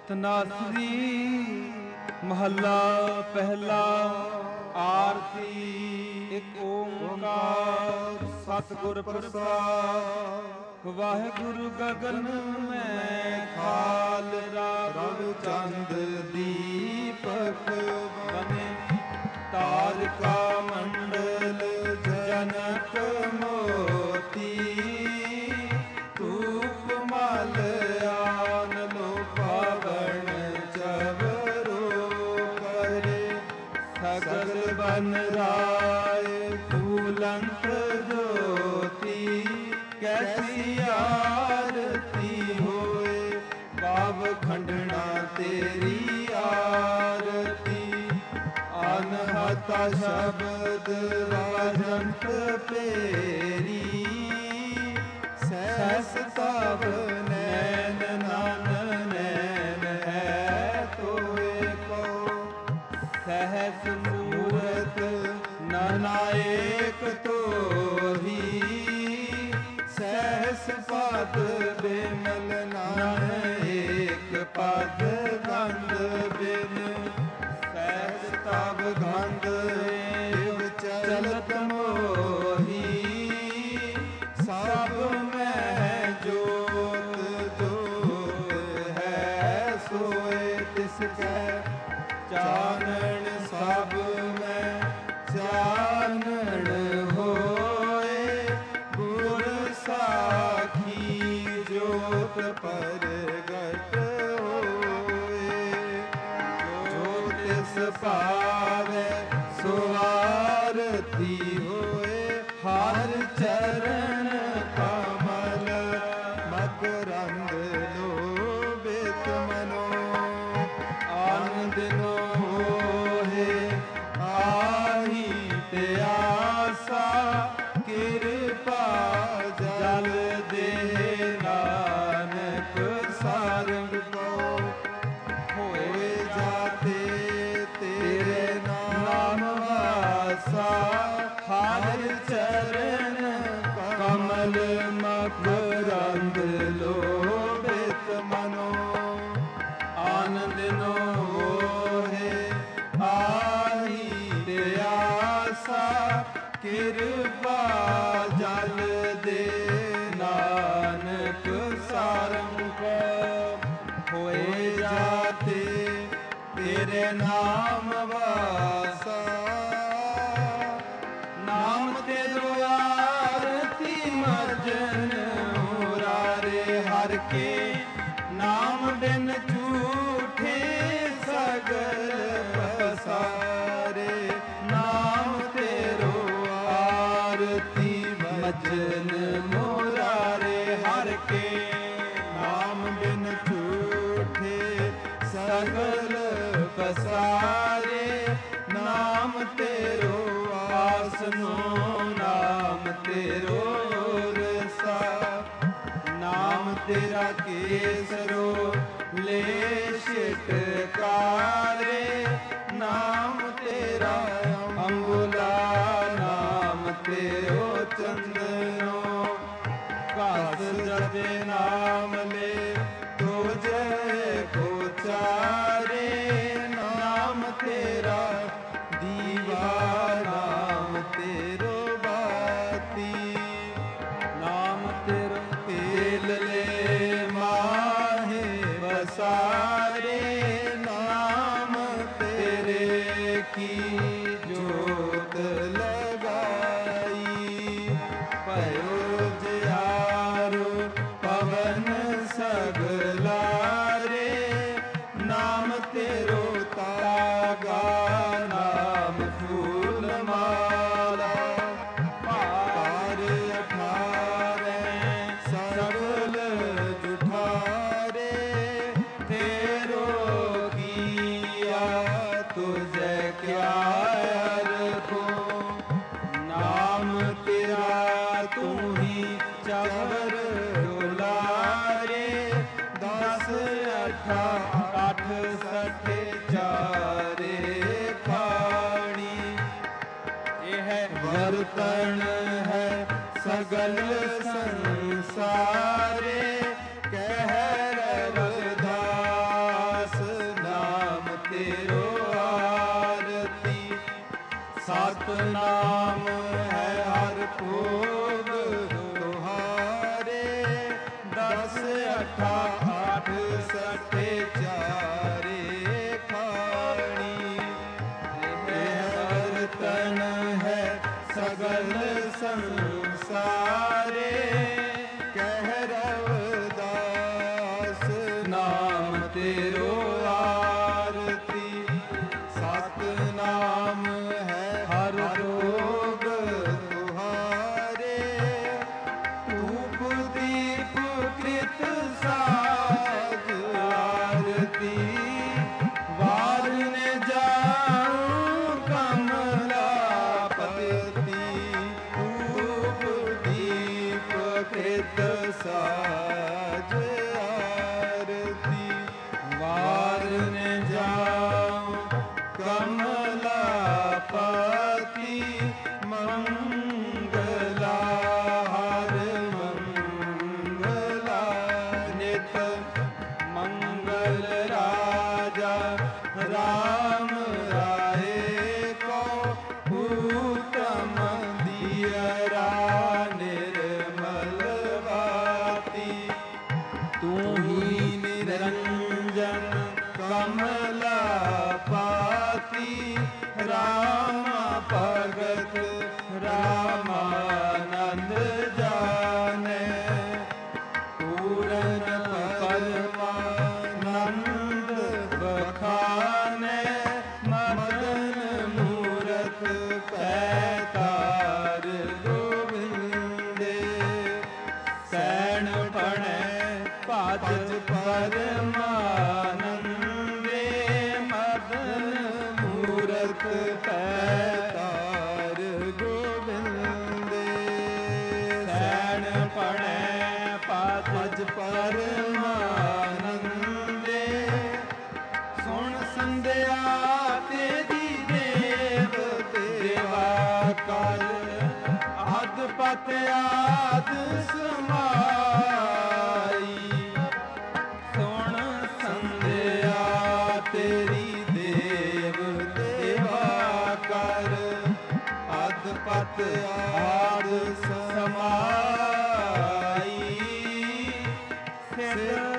ਤਨਾਸਰੀ ਮਹੱਲਾ ਪਹਿਲਾ। ਆਰਤੀ ਇੱਕ ਓੰਕਾਰ ਸਤਿਗੁਰ ਪ੍ਰਸਾਦਿ। ਵਾਹਿਗੁਰੂ ਗਗਨ ਮੈਂ ਖਾਲ ਰਵ ਚੰਦ ਦੀਪਕ ਬਨੇ। ਤਾਰਿਕਾ ਮੰਡਲ ਜਨਕ ਮੋਤੀ। ਧੂਪ ਮਲ ਆਨ ਲੋ ਪਾਵਨ ਚਵਰੋ ਕਰੇ। ਸਗਲ ਬਨ ਰਾਏ ਫੂਲੰਤ ਜੋਤੀ। ਕੈਸੀ ਆਰਤੀ ਹੋਏ ਪਾਵ ਖੰਡਣਾ ਤੇਰੀ ਆਰਤੀ। ਅਨਹਤਾ ਸ਼ਬਦ ਰਾਜੰਤ ਪੇਰੀ। ਸਹਿਸ ਤਵ ਨੈਨ ਨਨ ਨੈਨ ਹੈ ਤੋਏ ਕੋ। ਸਹਿਸ ਮੂਰਤ ਨਨਾਏਕ ਤੋਹੀ। ਸਹਿਸ ਪਦ ਬਿਮਲ ਨਨ ਏਕ ਪਦ ਗੰਧ ਬਿਨ। ਸਹਿਸ ਤਬ ਗੰਧ ਏਵ ਚਲਤ ਮੋਹੀ। ਸਭ ਮੈਂ ਜੋਤ ਜੋਤ ਹੈ ਸੋਏ ਤਿਸ ਕੈ। ਚਾਨਣ ਸਭ ਮੈਂ ਚਾਨਣ ਹੋਏ। ਗੁਰ ਸਾਖੀ ਜੋਤ ਪ੍ਰਗਟ ਹੋਏ। ਜੋ ਤਿਸ ਭਾਵੈ ਸੋ ਆਰਤੀ ਹੋਏ। ਹਰ ਚਰਨ ਕਮਲ ਮਕਰੰਦ ਲੋਭਿਤ ਮਨੋ। ਆਨੰਦ ਨੋ ਹੋਏ ਆਹੀ ਤੇ ਆਸਾ। ਕਿਰਪਾ ਜਲ ਦੇ ਨਾਨਕ ਸਾਰੰਗ ਕੋ। ਹੋਏ ਜਾਤੇ ਤੇਰੇ ਨਾਮ ਵਾਸਾ। ਹਰ ਚਰਨ ਕਮਲ ਮਕਰੰਦ ਲੋਭਿਤ ਮਨੋ। ਆਨੰਦ ਨੋ ਹੋਏ ਆਹੀ ਤੇ ਆਸਾ। ਕਿਰਪਾ ਜਲ ਦੇ ਨਾਨਕ ਸਾਰੰਗ ਕੋ। ਹੋਏ ਜਾਤੇ ਤੇਰੇ ਨਾਮ ਵਾਸਾ। ਨਾਮ ਤੇਰੋ ਆਰਤੀ ਮਜਨ ਮੁਰਾਰੇ। ਹਰ ਕੇ ਨਾਮ ਬਿਨ ਝੂਠੇ ਸਗਲ ਪਸਾਰੇ। ਨਾਮ ਤੇਰੋ ਆਰਤੀ ਮਜਨ ਮੁਰਾਰੇ। ਹਰ ਕੇ ਨਾਮ ਬਿਨ ਝੂਠੇ ਸਗਲ ਪਸਾਰੇ। ਨਾਮ ਤੇਰੋ ਆਸਨੋ ਨਾਮ ਤੇਰੋ ਰਸਾ। ਨਾਮ ਤੇਰਾ ਕੇਸਰੋ ਲੈ ਛਿਟਕਾਰੇ। ਨਾਮ ਤੇਰਾ ਅੰਬੁਲਾ ਨਾਮ ਤੇਰੋ ਚੰਦਨੋ। ਘਸ ਜਪੇ ਨਾਮ ਲੈ ਤੋਜੈ ਕੋ ਚਾਰੇ। ਨਾਮ ਤੇਰਾ ਦੀਵਾ ਨਾਮ ਤੇਰੋ ਬਾਤੀ। ਨਾਮ ਤੇਰਾ ਤੇਲ ਲੈ ਮਾਹੇ ਵਸਾਰੇ। ਨਾਮ ਤੇਰੇ ਕੀ ਜੋਤ ਲਗਾਈ। ਭਇਓ ਜਿਆਰੋ ਪਵਨ ਸਗਲਾਰੇ। ਨਾਮ ਤੇਰੋ ਤਾਗਾ ਨਾਮ ਫੂਲ ਮਾਲਾ। ਭਾਰ ਅਠਾਰੈ ਸਗਲ ਜੁਠਾਰੇ। ਤੇਰੋ ਕੀਆ ਤੁਝੈ ਕਿਆ ਅਰਖੋ। ਨਾਮ ਤੇਰਾ ਤੂੰ ਹੀ ਚਵਰ ਡੁਲਾਰੇ। 10 ਅਠਾ 8 ਸਠੇ ਚਾਰੇ ਖਾਣੀ। ਇਹ ਬਰਤਨ ਹੈ ਸਗਲ ਸੰਸਾਰੇ। ਕਹਿ ਰਵਿਦਾਸ सकल संसारे कह रविदास नाम तेरो आरती सतनाम है हर रोग तुहारे धूप दीप कृत साज आरती वारन जाऊं कमलापति धूप दीप कृत साज आरती वारन जाऊं कमलापति मंगला हर मंगला नित मंगल राजा राम राय को उत्तम दियरा निर्मल बाती तू ही निरंजन कमलापति राम भगत रामानंद जाने पूरन परमानंद बखाने मदन मूरत पैतार गोविंदे सैन पणे पाज परमानंदे मदन मूरत पैतार गोविंदे सैन पणे पाज परमानंदे सुन संध्या तेरी देव देवा काल आद पत आद समाई सुन संध्या तेरी देव देवा कर आद पत आद समाई सिर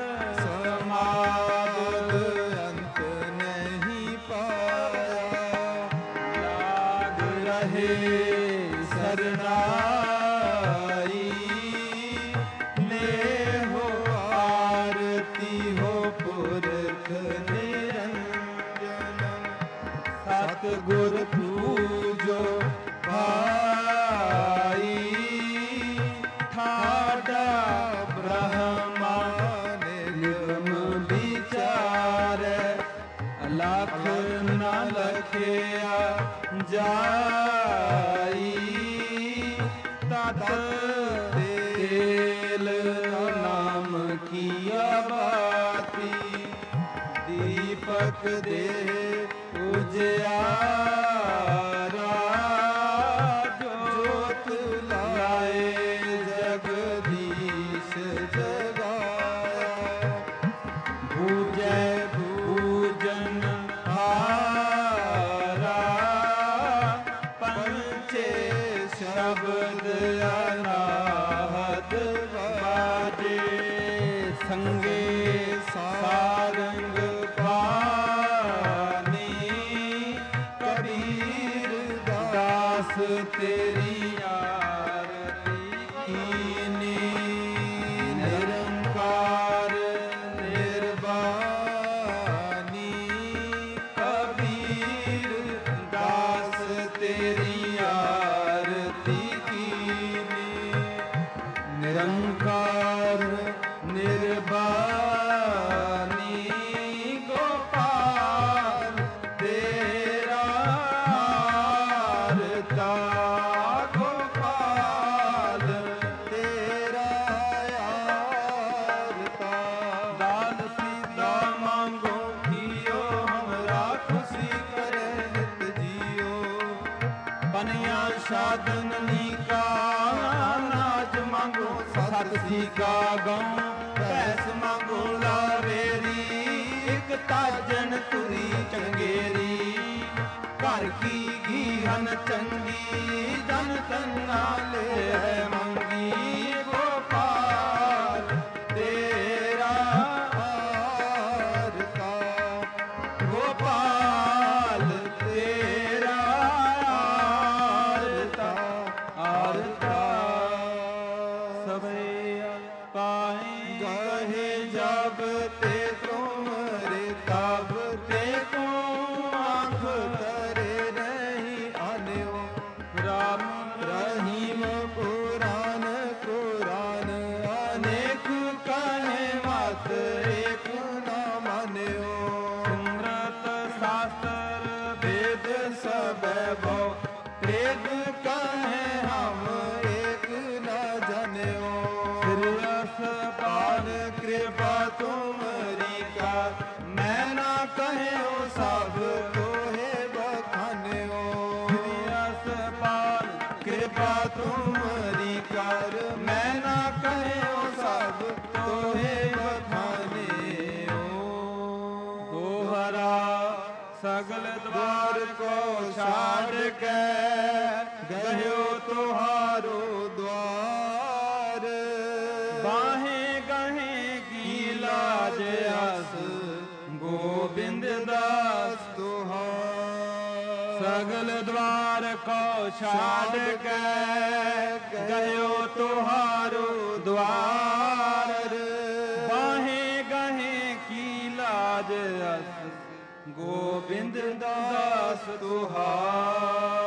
समाद अंत नहीं पाया लाग रहे सरनाई ले हो आरती हो पुरख निरंजन सतगुर पूजो भाई ठाडा ब्रह्मा निर्गम विचार लख न लखिया जाई तत तेल नाम किया बाती दीपक दे उजियारा जोत लाए जगदीश जगाया भूजय भूजन हारा पंचे शब्द अनाहत बाजे संगे सारंग पानी कबीर दास तेरी आरती कीनी निरंकार निर्वाणी कबीर दास तेरी आरती कीनी निरंकार निर्वाणी गोपाल तेरा आरता गोपाल तेरा आरता दान सीता मांगो कियो हमरा खुशी करे नित जियो बनिया साधन नीका नाच मांगो सत सीका गाऊं पैस मांगो लावेरी एक ताजन तुरी चंगेरी घर की घीहन चंगी जन तन्ना ले मंगी गोपाल तेरा आरता गोपाल तेरा आरता पाल कृपा तुमरी कर, मैं ना कहो सब तोहे बखान्यो। पाल कृपा तुमरी कर, मैं ना कहो सब तोहे बखान्यो। दोहरा सगल द्वार को छाड़ के, गयो तुहारो द्वार। बाहे गहे की लाज आस, गोविंद दास तुहार। सगल द्वार को छाड़ के, गयो तुहारो द्वार। बाहे गहे की लाज आस, गोविंद दास तुहार।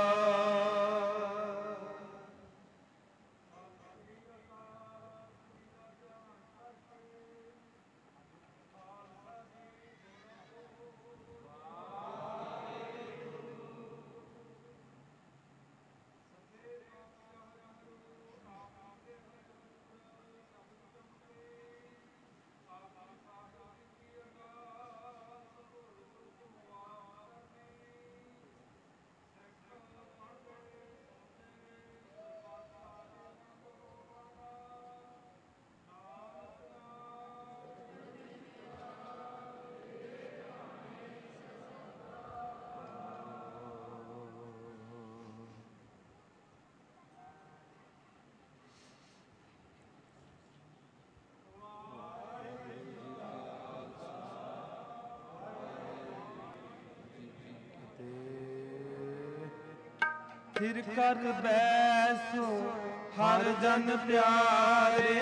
फिर कर बैसो हर जन प्यारे,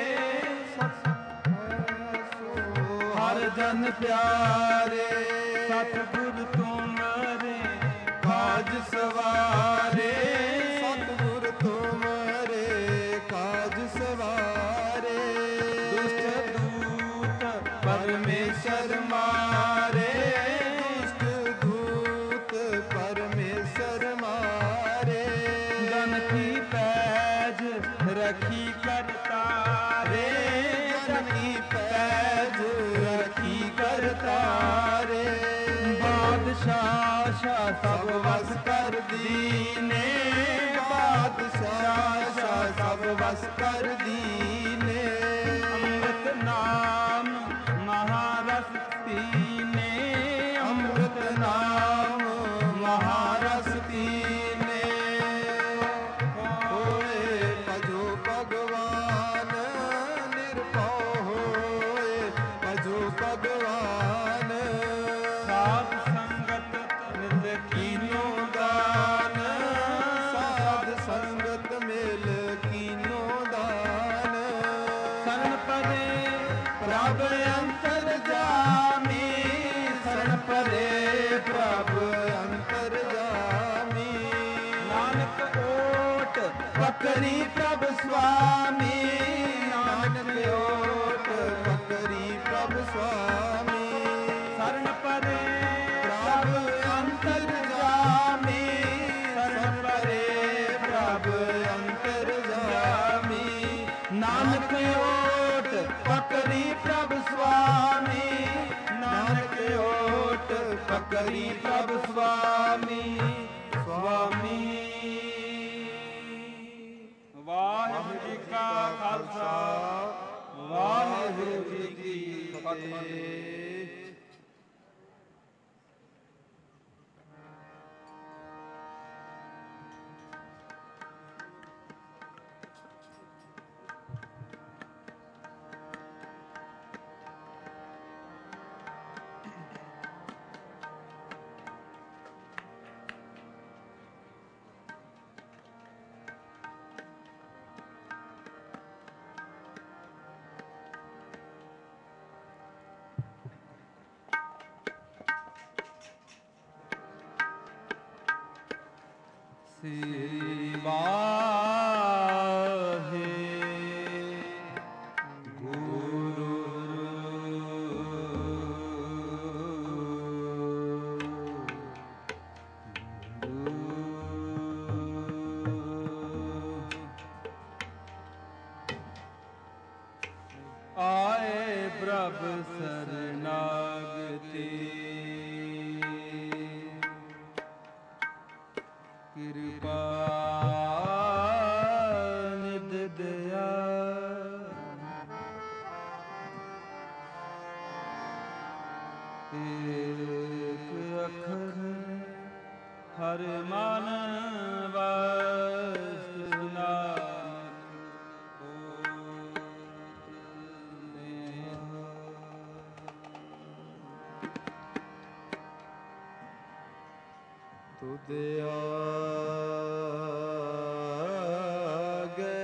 हर जन प्यारे। सतगुर तुमरे काज सवारे, सतगुर तुमरे काज सवारे। दुष्ट दूत परमेश्वर मारे, दुष्ट दूत परमेश्वर मारे। गन की पैज रखी करतारे, गन की पैज रखी करतारे। बादशाह सब वस कर दीने, बादशाह सब वस कर दीने। अमृत नाम महारस पीने, अमृत नाम महारस पीने। होए भजो भगवान निर्भय, होए भजो भगवान। साध संगत मिल कीनो दान, साध संगत मिल कीनो दान। शरण परे प्रभ अंतर जामी, शरण परे प्रभ अंतर जामी। नानक ओट पकड़ी प्रभ स्वामी, नानक ओट पकड़ी प्रभ स्वामी। शरण परे प्रभ अंतर जामी, शरण परे प्रभ अंतर जामी। नानक ओट पकड़ी प्रभ स्वामी, नानक ओट पकड़ी प्रभ स्वामी। स्वामी वाहिगुरु जी का खालसा, वाहिगुरु जी की फतेह। सेवा है गुरु ਪ੍ਰਭ ਸਰਨਾਗਤੀ ਕਿਰਪਾ ਨਿਧ ਦਇਆ ਏਕ ਅੱਖਰ ਹਰ ਮਨ ਵਸਨਾ ਤੁਧ ਆਗੇ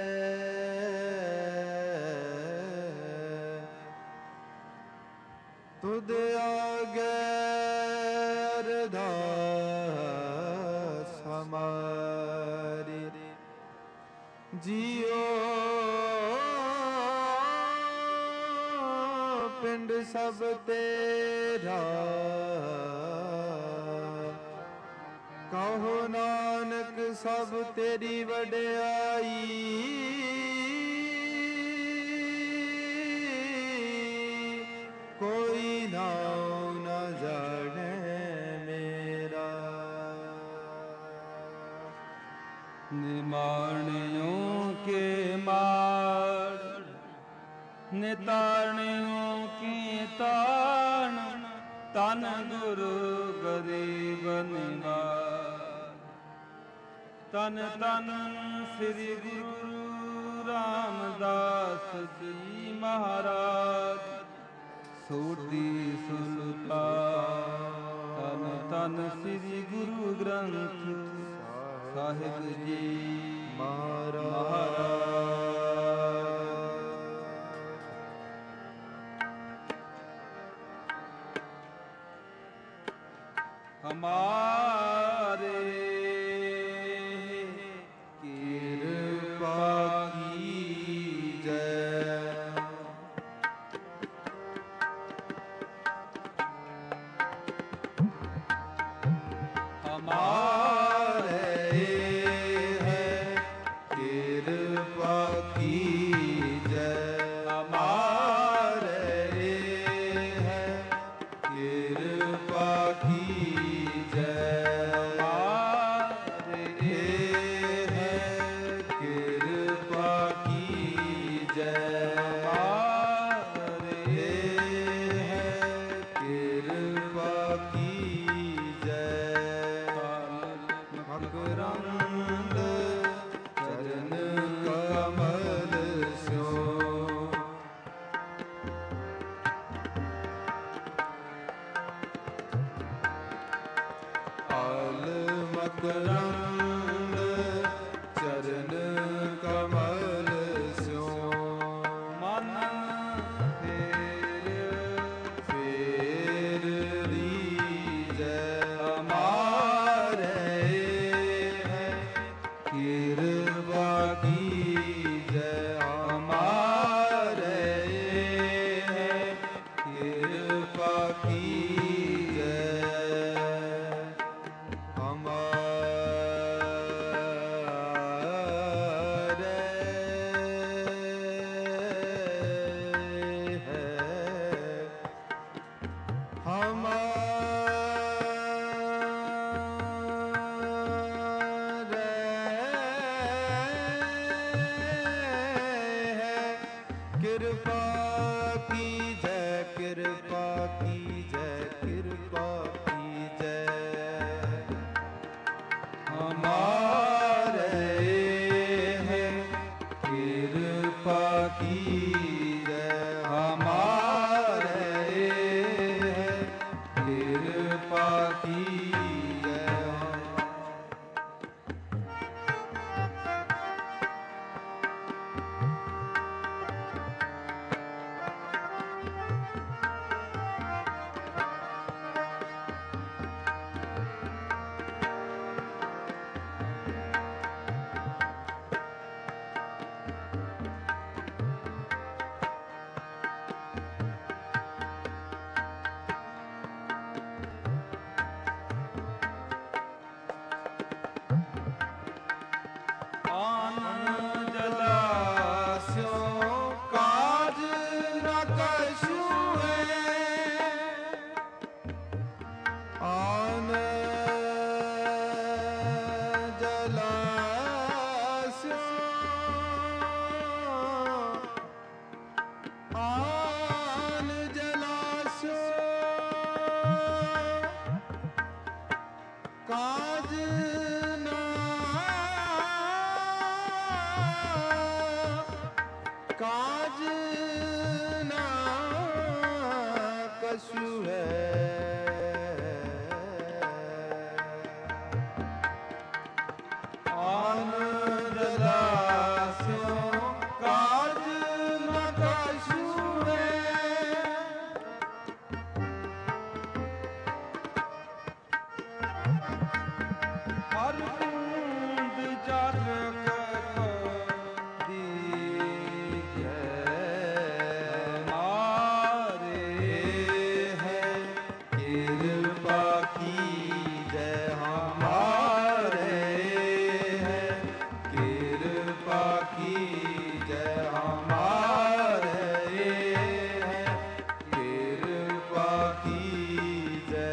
ਤੁਧ ਆਗੇ ਅਰਦਾਸ ਹਮਾਰੀ ਜੀਓ ਪਿੰਡ ਸਭ ਤੇਰਾ ਕਹੋ ਨਾਨਕ ਸਭ ਤੇਰੀ ਵਡਿਆਈ ਕੋਈ ਨਾਉ ਨ ਜਾਣੇ ਮੇਰਾ ਨਿਮਾਣਿਓ ਕੇ ਮਾੜ ਨਿਤਾਣਿਓ ਕੀ ਤਾਣ ਤਨ ਗੁਰੂ ਗਰੀਬ ਨਿਵਾਜ ਤਨ ਤਨ ਸ੍ਰੀ ਗੁਰੂ ਰਾਮਦਾਸ ਜੀ ਮਹਾਰਾਜ ਸੋਢੀ ਸੁਲਤਾਨ ਤਨ ਤਨ ਸ੍ਰੀ ਗੁਰੂ ਗ੍ਰੰਥ ਸਾਹਿਬ ਜੀ ਮਹਾਰਾਜ हमारे कृपा कीजय हमारे है कृपा कीजय हमारे है कृपा की ਮਕਰੰਦ ਚਰਨ ਕਮਲ ਸਿਓ ਮਨ ਫੇਰ ਰੀਜੈ ਹਮਾਰੇ ਹੈ ਕਿਰਪਾ ਕੀਜੈ ਹਮਾਰੇ ਹੈ ਕਿਰਪਾ ਕੀਜੈ काज ना कछु है, आनंद लास्यो काज न कछु है। हर बूंद जल करो दीजिए, हमारे है कृपा कीजिए, हमारे है कृपा कीजिए, हमारे है कृपा कीजिए।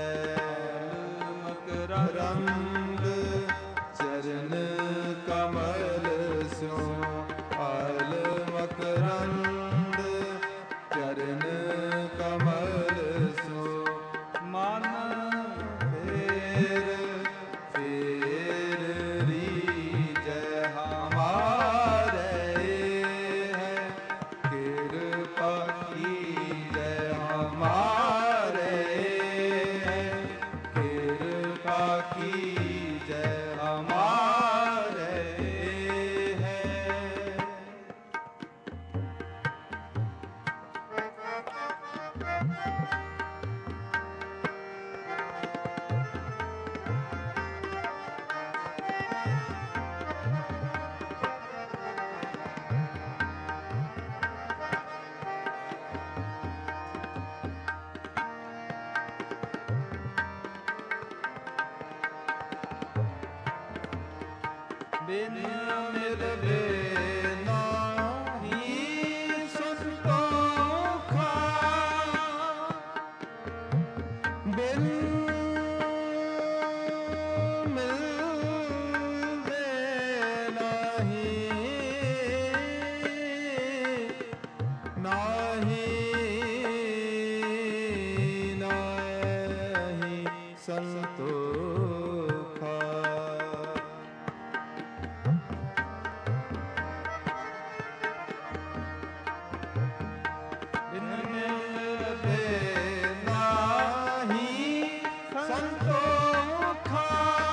रंग चरण कमल स्यो आल मकरंद चरण कमल स्यो मन फेर रीजै, हमारे है कृपा कीजै, हमारे है कृपा कीजै, हमारे है। बिन मिलवे नाहीं संतोखा, बिन मिलवे नाहीं संतोखा। बिन मिलवे नाहीं संतोखा,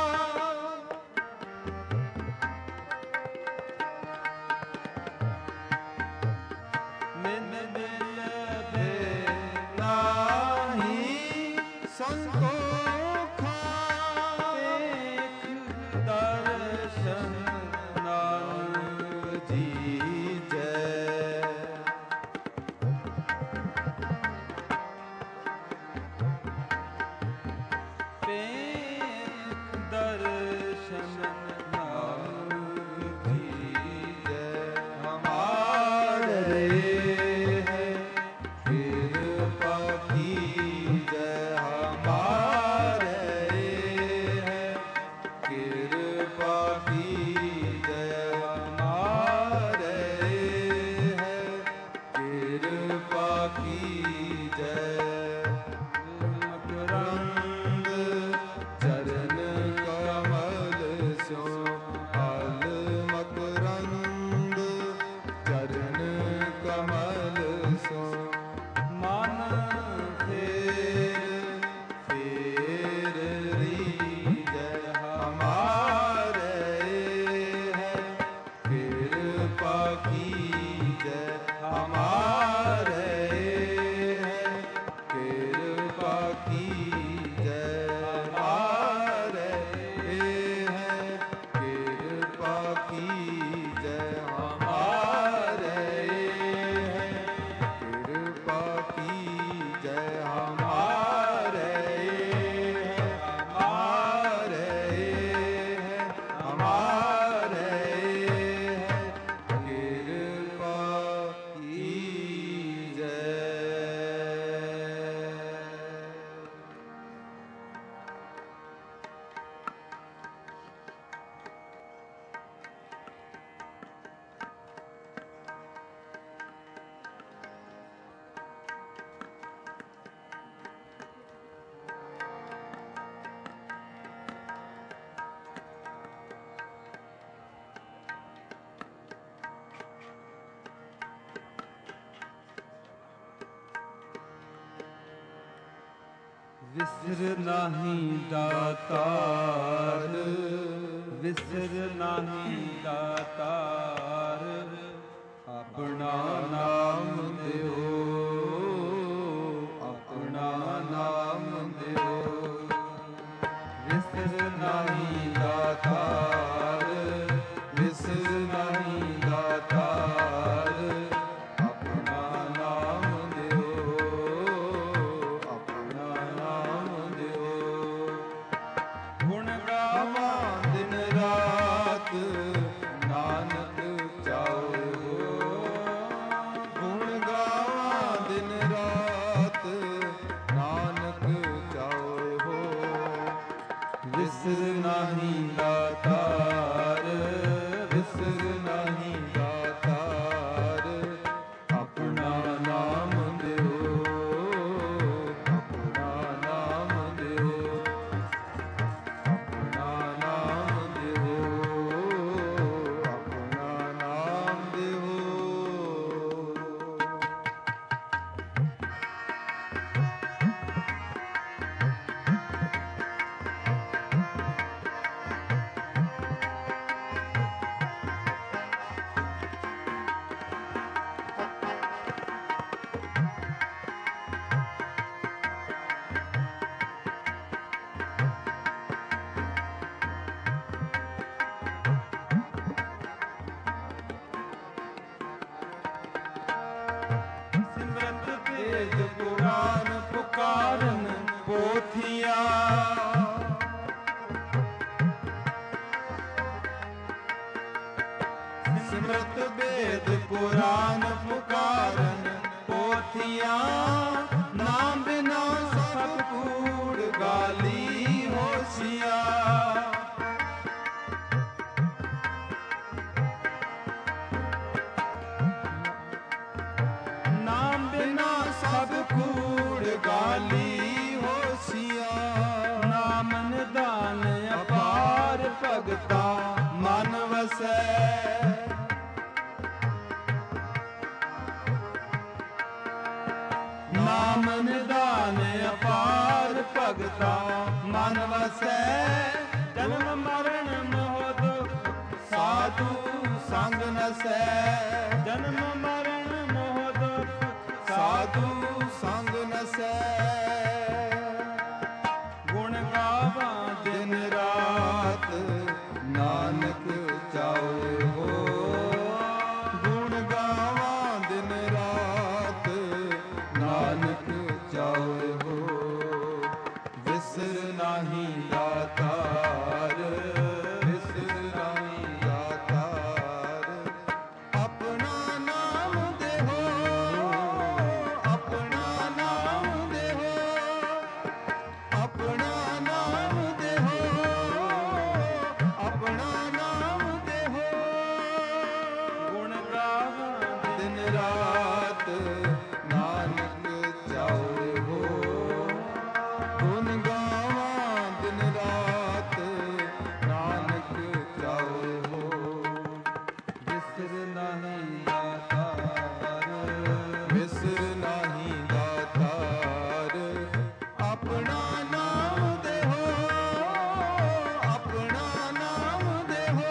बिन मिलवे नाहीं संतोखा। देख दर्शन नानक जीजै, दर्शन नानक जीजै, हमारे है कृपा कीजै, हमारे है कृपा कीजै, हमारे ਵਿਸਰ ਨਾਹੀ ਦਾਤਾਰ, ਵਿਸਰ ਨਾਹੀ ਦਾਤਾਰ, ਆਪਣਾ ਨਾਮ ਦਿਓ, ਆਪਣਾ ਨਾਮ ਦਿਓ। ਵਿਸਰ ਨਾਹੀ ਦਾਤਾਰ, ਵਿਸਰ ਨਾਹੀ ਦਾਤਾਰ, ਆਪਣਾ ਨਾਮ ਦਿਓ, ਆਪਣਾ ਨਾਮ ਦਿਓ। ਗੁਣ ਗਾਵਾਂ ਦਿਨ ਰਾਤ ਨਾਨਕ ਚਾਉ, ਗੁਣ ਗਾਵਾਂ ਦਿਨ ਰਾਤ ਨਾਨਕ ਚਾਉ ਹੋ। ਵਿਸਰ ਨਾਹੀ ਦਾਤਾਰ, ਵਿਸਰ ਨਾਹੀ ਦਾਤਾਰ, ਆਪਣਾ ਨਾਮ ਦਿਓ, ਆਪਣਾ ਨਾਮ ਦਿਓ, ਆਪਣਾ ਨਾਮ ਦਿਓ, ਆਪਣਾ ਨਾਮ ਦਿਓ। ਸਿਮਰਤ ਤੇਜ ਪੁਰਾਨ ਪੁਕਾਰਨ ਪੋਥੀਆਂ, ਸਿਮਰਤ ਵੇਦ ਪੁਰਾਨ ਪੁਕਾਰਨ ਪੋਥੀਆਂ, ਨਾਮ ਬਿਨਾ ਸਭ ਕੂੜ ਗਾਲੀ ਹੋਸ਼ੀਆਂ। ਨਾਮ ਬਿਨਾ ਸਭ ਕੂੜ ਗਾਲੀ ਹੋਸ਼ੀਆਂ। ਨਾਮ ਨਿਦਾਨ ਅਪਾਰ ਭਗਤਾ ਮਨ ਵਸੈ, ਨਾਮ ਨਿਦਾਨ ਅਪਾਰ ਭਗਤਾ ਮਨ ਵਸੈ। ਜਨਮ ਮਰਨ ਮੋਹ ਦੁਖ ਸਾਧੂ ਸੰਗ ਨਸੈ, ਜਨਮ ਮਰਨ ਮੋਹ ਦੁਖ ਸਾਧੂ ਸੰਗ ਨਸੈ। ਗੁਣ ਗਾਵਾਂ ਦਿਨ ਰਾਤ ਨਾਨਕ ਚਾਉ ਹੋ, ਗੁਣ ਗਾਵਾਂ ਦਿਨ ਰਾਤ ਨਾਨਕ ਚਾਉ ਹੋ। ਵਿਸਰ ਨਾਹੀ ਦਾਤਾਰ, ਵਿਸਰ ਨਾਹੀ ਦਾਤਾਰ, ਆਪਣਾ ਨਾਮ ਦੇਹੋ, ਆਪਣਾ ਨਾਮ ਦੇਹੋ, ਆਪਣਾ ਨਾਮ ਦੇਹੋ, ਆਪਣਾ ਨਾਮ ਦੇਹੋ। ਗੁਣ ਗਾਵਾਂ ਦਿਨ ਰਾਤ ਨਾਨਕ ਚਾਉ ਹੋ, ਗੁਣ ਗਾਵਾਂ ਦਿਨ ਰਾਤ ਨਾਨਕ ਚਾਉ ਹੋ। ਵਿਸਰ ਨਾਹੀ ਦਾਤਾਰ, ਵਿਸਰ ਨਾਹੀ ਦਾਤਾਰ, ਆਪਣਾ ਨਾਮ ਦੇਹੋ, ਆਪਣਾ ਨਾਮ ਦੇਹੋ,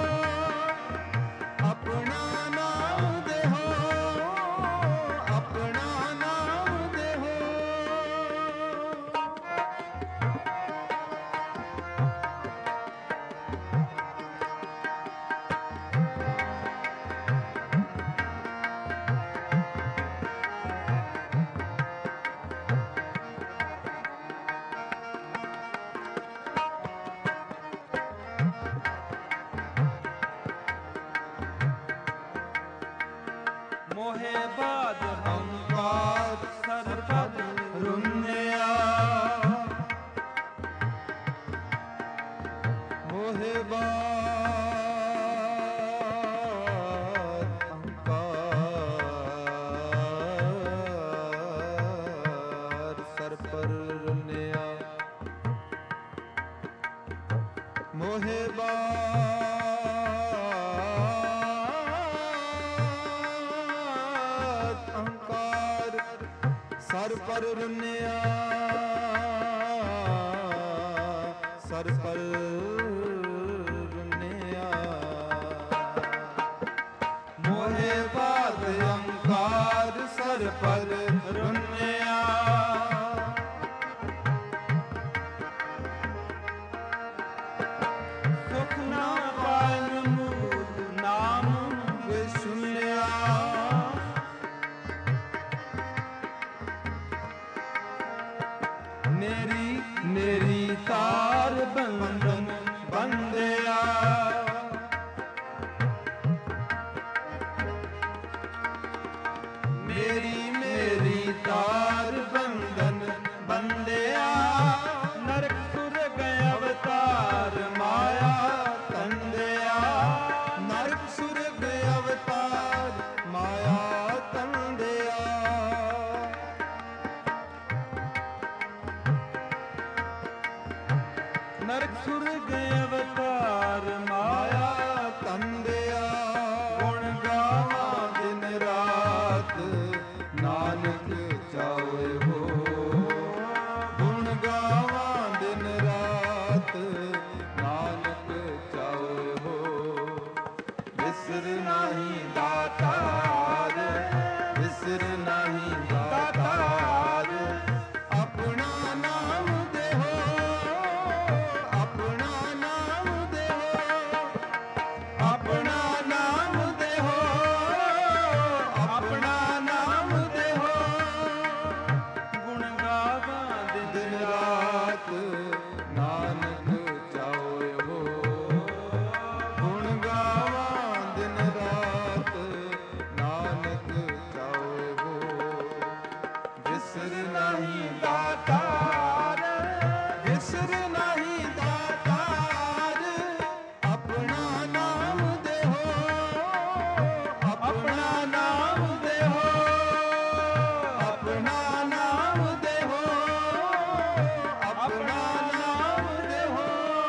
ਆਪਣਾ ਨਾਮ ਦੇਹੋ, ਆਪਣਾ ਨਾਮ ਦੇਹੋ। ਮੋਹੇ ਬਾਦ ਹੰਕਾਰ ਸਰਪਦ ਰੁੰਨਿਆ, ਮੋਹੇ ਬਾਦ ਹੰਕਾਰ ਸਰਪਰ ਰੁੰਨਿਆ, ਮੋਹੇ ਅਹੰਕਾਰ ਸਰ ਪਰ ਰੁੰਨਿਆ, ਮੋਹੇ ਬਾਤ ਅੰਕਾਰ ਸਰ ਪਰ ਰੁੰਨਿਆ। ਸੁਖ ਨਾ ਪਾਇ ਮੂਲ ਨਾਮ ਵਿਸੁਨਿਆ। ਮੇਰੀ ਤਾਰ ਬੰਧਨ ਬੰਧਿਆ। ਮੇਰੀ ਤਾਰ ਬੰਧਨ ਬੰਧਿਆ। ਨਰਕ ਸੁਰਗ ਅਵਤਾਰ ਮਾਇਆ ਤੰਦਿਆ। ਨਰਕ ਸੁਰਗ ਅਵਤਾਰ ਮਾਇਆ ਤੰਦਿਆ। ਨਰਕ ਸੁਰਗ ਅਵਤਾਰ ਮਾਇਆ ਤੰਦਿਆ। ਗੁਣ ਗਾਵਾਂ ਦਿਨ ਰਾਤ ਨਾਨਕ ਚਾਉ ਹੋ। ਗੁਣ ਗਾਵਾਂ ਦਿਨ ਰਾਤ ਨਾਨਕ ਚਾਉ ਹੋ। ਵਿਸਰ ਨਾਹੀ ਦਾਤਾਰ ਵਿਸਰ ਨਾਹੀ ਦਾਤਾਰ। ਆਪਣਾ ਨਾਮ ਦੇਹੋ ਆਪਣਾ ਨਾਮ ਦੇਹੋ। ਆਪਣਾ ਨਾਮ ਦੇਹੋ ਆਪਣਾ ਨਾਮ ਦੇਹੋ। ਗੁਣ ਗਾਵਾਂ ਦਿਨ ਰਾਤ ਨਾਨਕ ਚਾਉ ਹੋ। ਗੁਣ ਗਾਵਾਂ ਦਿਨ ਰਾਤ ਨਾਨਕ ਚਾਉ ਹੋ। ਵਿਸਰ ਨਾਹੀ ਦਾਤਾਰ ਵਿਸਰ ਨਾਹੀ ਦਾਤਾਰ। ਆਪਣਾ ਨਾਮ ਦੇਹੋ ਆਪਣਾ ਨਾਮ ਦੇਹੋ। ਆਪਣਾ ਨਾਮ ਦੇਹੋ ਆਪਣਾ ਨਾਮ ਦੇਹੋ।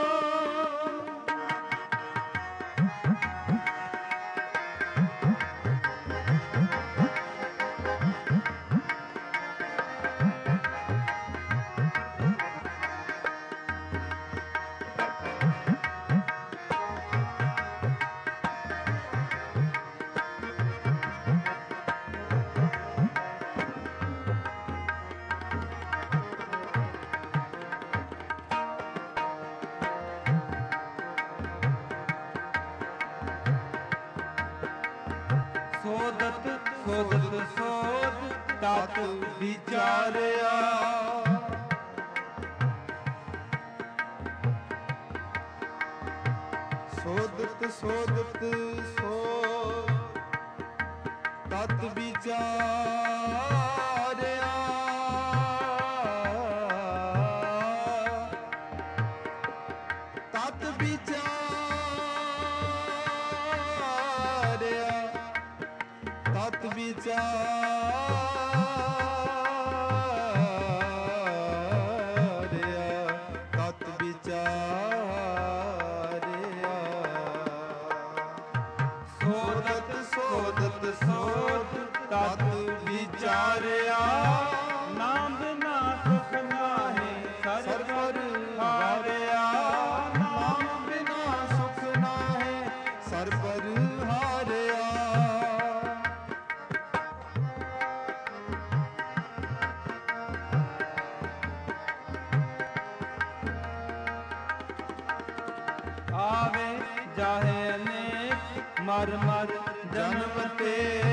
ਸੋਦਤ ਸੋਦਤ ਸੋਦ ਤਤ ਵਿਚਾਰਿਆ। ਸੋਦਤ ਸੋਦਤ ਸੋਦ ਤਤ ਵਿਚਾਰਿਆ। ਤਤ ਵਿਚਾਰਿਆ ਤਤ ਵਿਚਾਰਿਆ। ਤਤ ਵਿਚਾਰਿਆ। ਸੋਦਤ ਸੋਦਤ ਸੋਦ ਤਤ ਵਿਚਾਰਿਆ। ਨਾਮ ਬਿਨਾ ਸੁਖ ਨਾਹੀ ਸਰਬਰ ਹਾਰਿਆ। ਨਾਮ ਬਿਨਾ ਸੁਖ ਨਾਹੀ ਸਰਬਰ ਹਾਰਿਆ। ਆਵੇ ਜਾਹੇ ਅਨੇਕ ਮਰ ਮਰ ਜਨਮ ਤੇ।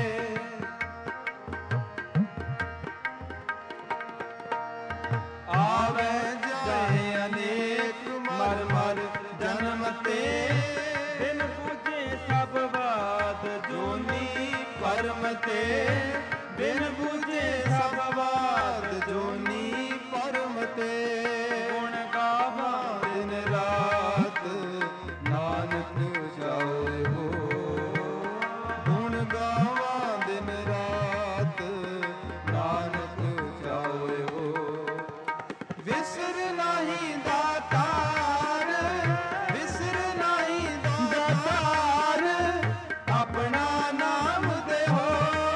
ਆਵੇ ਜਾਹੇ ਅਨੇਕ ਮਰ ਮਰ ਜਨਮ ਤੇ। ਬਿਨ ਬੂਝੇ ਸਭ ਬਾਤ ਜੋਨੀ ਪਰਮ ਤੇ। ਬਿਨ ਬੂਝੇ ਸਭ ਬਾਤ ਜੋਨੀ ਪਰਮ ਤੇ। ਗੁਣ ਗਾਵਾਂ ਦਿਨ ਰਾਤ ਨਾਨਕ ਚਾਉ ਹੋ। ਗੁਣ ਗਾਵਾਂ ਦਿਨ ਰਾਤ ਨਾਨਕ ਚਾਉ ਹੋ। ਵਿਸਰ ਨਾਹੀ ਦਾਤਾਰ ਵਿਸਰ ਨਾਹੀ ਦਾਤਾਰ। ਆਪਣਾ ਨਾਮ ਦੇਹੋ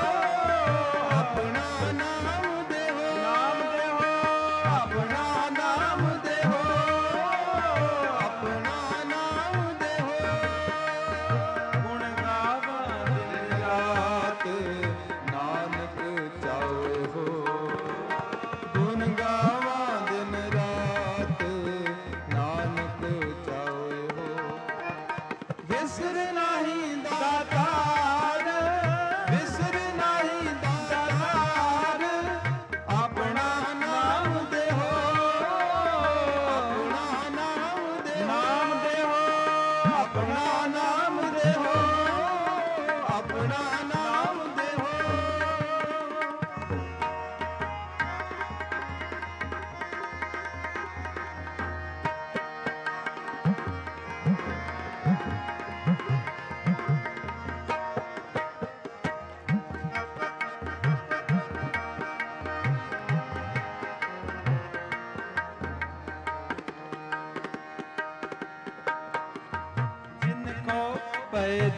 ਆਪਣਾ ਨਾਮ ਦੇਹੋ। ਨਾਮ ਦੇਹੋ ਆਪਣਾ ਨਾਮ ਦੇਹੋ ਆਪਣਾ ਨਾਮ ਦੇਹੋ। ਗੁਣ ਗਾਵਾਂ ਦਿਨ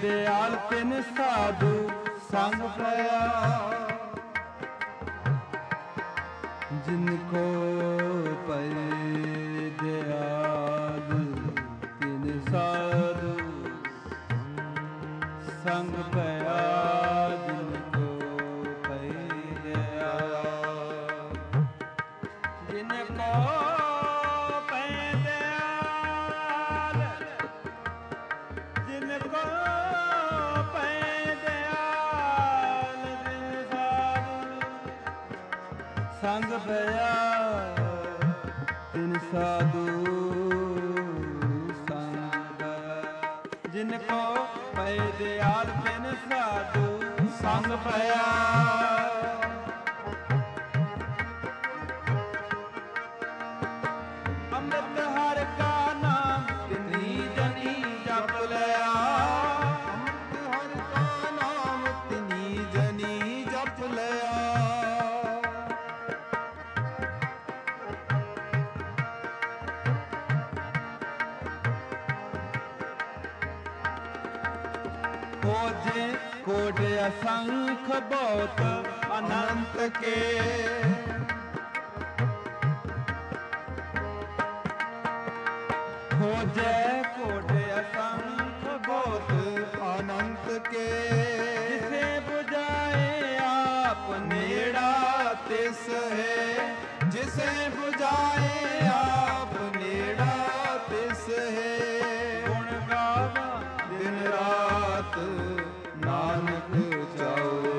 ਦਿਆਲ ਤਿਨ ਸਾਧੂ ਸੰਗ ਪਿਆ ਜਿਨ ਕੋ ਪਏ ਦਿਆਲ ਤਿਨ ਸਾਧੂ ਸੰਗ ਪਿਆ ਜਿਨ ਕੋ ਪਏ ਦਿਆਲ ਜਿਨ ਕੋ ਪਏ ਦਿਆਲ ਜਿਨ ਕੋ ਪਏ ਦਿਆਲ ਤਿਨ ਸਾਧੂ ਸੰਗ ਪਿਆ ਤਿਨ ਸਾਧੂ ਸੰਗ ਜਿਨ ਕੋ ਪਏ ਦਿਆਲ ਤਿਨ ਸਾਧੂ ਸੰਗ ਪਿਆ ਅੰਮ੍ਰਿਤ ਹਰਿ ਕਾ ਨਾਮ ਤਿਨੀ ਜਨੀ ਜਪ ਲਿਆ ਅੰਮ੍ਰਿਤ ਹਰਿ ਕਾ ਨਾਮ ਤਿਨੀ ਜਨੀ ਜਪ ਲਿਆ खोजे कोट असंख बहुत अनंत के खोजे कोट असंख बहुत अनंत के जिसे बुझाए आप नेड़ा तिस है जिसे बुझाए आप नेड़ा तिस है गुण गावा दिन रात नानक जाओ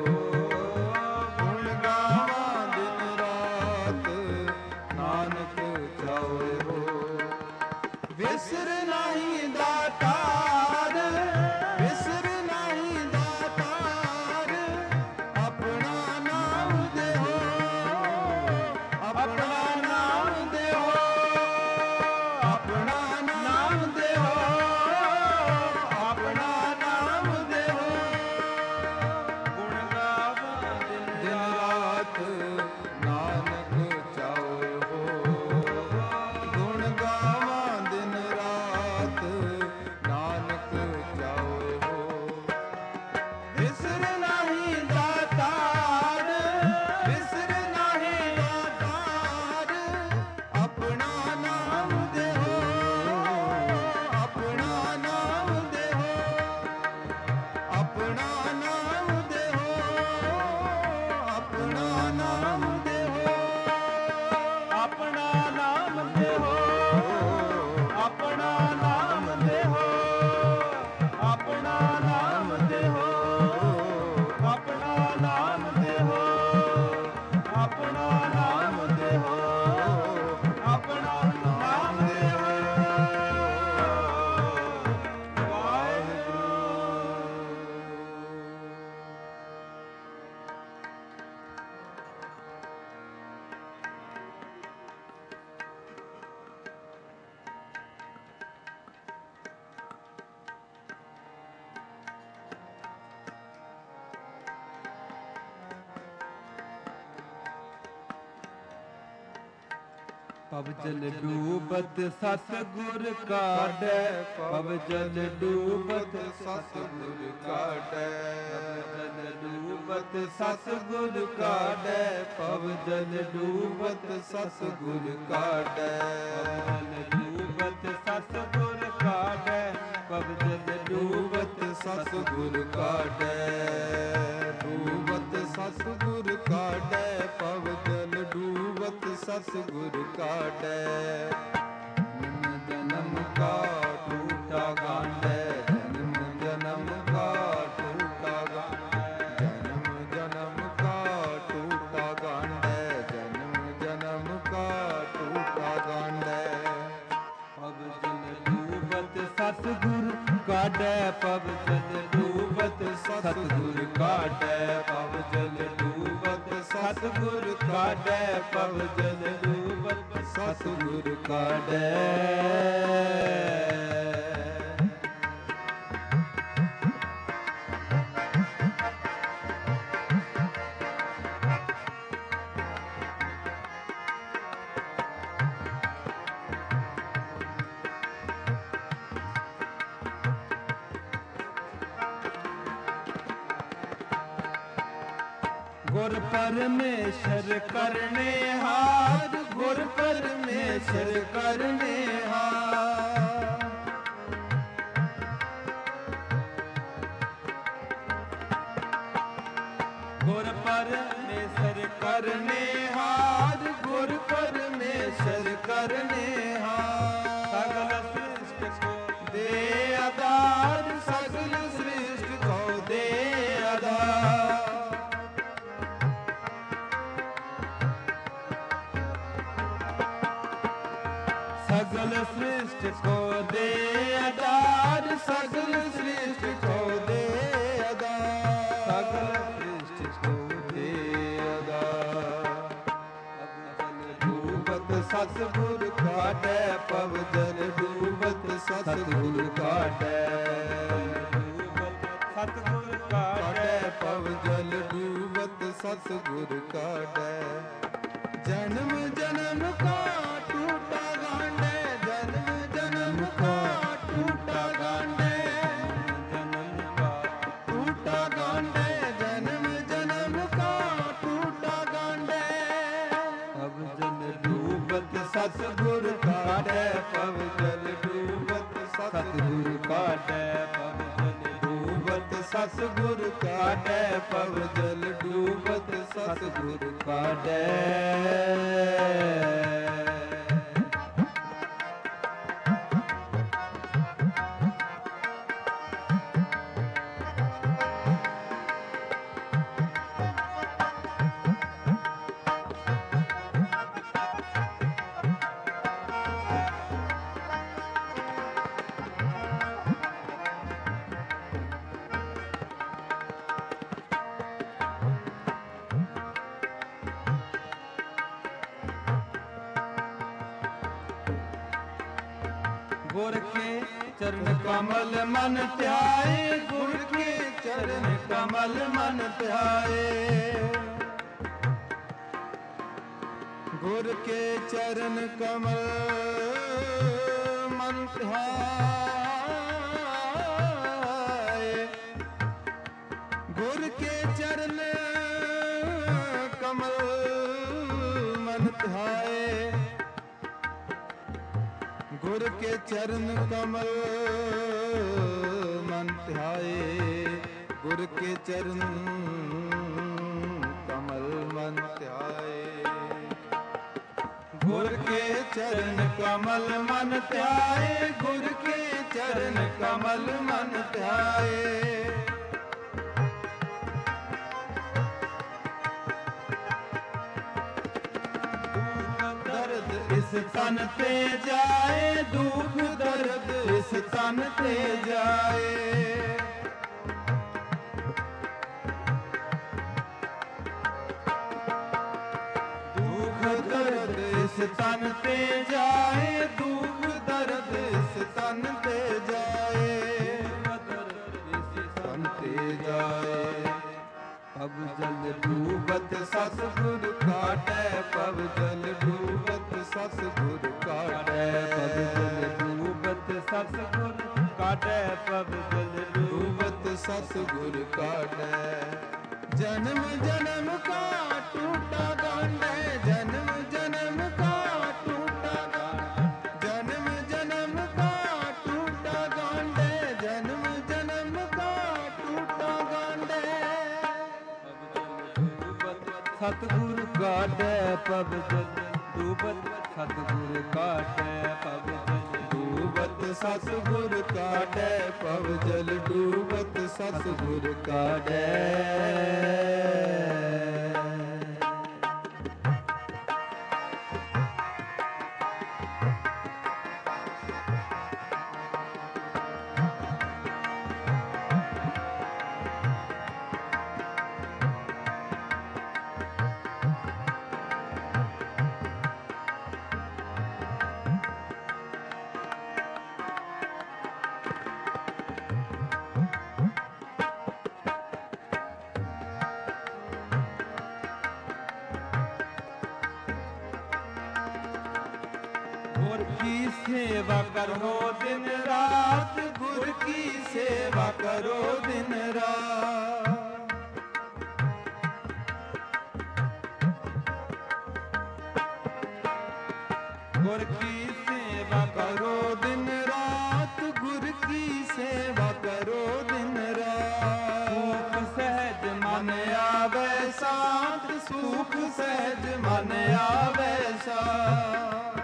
गुण गावा दिन रात नानक जाओ विसर नहीं दातार विसर नहीं दातार अपना नाम देहो अपना नाम देहो अपना नाम देहो अपना नाम देहो गुण गावा दिन रात नानक चाओ गुण गावा दिन रात नानक चाओ विसर नहीं दातार विसर नहीं दातार अपना नाम देहो अपना नाम देहो अपना नाम देहो अपना नाम देहो अपना नाम देहो अपना नाम देहो अपना नाम देहो अपना नाम देहो अपना नाम देहो अपना नाम देहो ਵਾਹਿਗੁਰੂ। ਪਵ ਜਲ ਡੂਬਤ ਸਤਿਗੁਰ ਕਾਢੈ ਪਵ ਜਲ ਡੂਬਤ ਸਤਿਗੁਰ ਕਾਢੈ ਪਵ ਜਲ ਡੂਬਤ ਸਤਿਗੁਰ ਕਾਢੈ ਪਵ ਜਲ ਡੂਬਤ ਸਤਿਗੁਰ ਕਾਢੈ ਪਵ ਜਲ ਡੂਬਤ ਸਤਿਗੁਰ ਕਾਢੈ ਡੂਬਤ ਸਤਿਗੁਰ ਕਾਢੈ ਪਵ ਜਲ ਡੂਬਤ ਸਤਿਗੁਰ ਕਾਢੈ ਜਨਮ ਕਾ ਟੂਟਾ ਗਾਂਢੈ ਜਨਮ ਜਨਮ ਕਾ ਟੂਟਾ ਗਾਂਢੈ ਜਨਮ ਕਾ ਟੂਟਾ ਗਾਂਢੈ ਜਨਮ ਜਨਮ ਕਾ ਟੂਟਾ ਗਾਂਢੈ ਪਵ ਜਲ ਡੂਬਤ ਸਤਿਗੁਰ ਕਾਢੈ ਪਵ ਜਲ ਡੂਬਤ ਸਤਿਗੁਰ ਕਾਢੈ ਪਵ ਜਲ ਡੂਬਤ ਸਤਿਗੁਰ ਕਾਢੈ ਪਵ ਜਲ ਡੂਬਤ ਸਤਿਗੁਰ ਕਾਢੈ गुर परमेश्वर करने हार, गुर परमेश्वर करने हार। गुर परमेश्वर करने हार, गुर परमेश्वर करने हार। सगल सृष्टि को दे आधार, सगल सृष्टि को दे आधार। सगल सृष्टि को दे आधार, सगल सृष्टि को दे आधार, सगल सृष्टि को दे आधार। डूबत सतगुर काटै पव जल, डूबत सतगुर काटै, सतगुर काटै पव जल, डूबत सतगुर काटै। जन्म जन्म का टूटा गांडे, जन्म जन्म का टूटा गांडे, जन्म का टूटा गांडे, जन्म जन्म का टूटा गांडे। पव जल डूबत सतगुर काटै पव जल, डूबत सतगुर काटै पव जल, डूबत सतगुर काटै पव जल, डूबत सतगुर काटै। गुर के चरण कमल मन ध्याए, गुर के चरण कमल मन ध्याए। गुर के चरण कमल मन ध्याए, गुर के चरण कमल मन ध्याए। गुर के चरण कमल मन ध्याए, गुर के चरण कमल मन ध्याए। गुर के चरण कमल मन ध्याए, गुर के चरण कमल मन ध्याए। इस तन ते जाए, दुख दर्द इस तन ते जाए। दुख दर्द इस तन ते जाए, दुख दर्द इस तन ते जाए, इस तन ते जाए। पव जल डूबत सतगुर काटै पव जल, डूबत सतगुर काटै पव जल, डूबत सतगुर काटै पव जल, डूबत सतगुर काटै। जन्म जन्म का टूटा गांडे, जन्म जन्म का टूटा गांडे, जन्म जन्म का टूटा गांडे, जन्म जन्म का टूटा गांडे। सतगुर काटै पव जल, डूबत सतगुर काटै पव जल, डूबत सतगुर काटै पव जल, डूबत सतगुर काटै। गुर की सेवा करो दिन रात, गुर की सेवा करो दिन रात। गुर की सेवा करो दिन रात, गुर की सेवा करो दिन रात। सुख सहज मन आवे साथ, सुख सहज मन आवे साथ।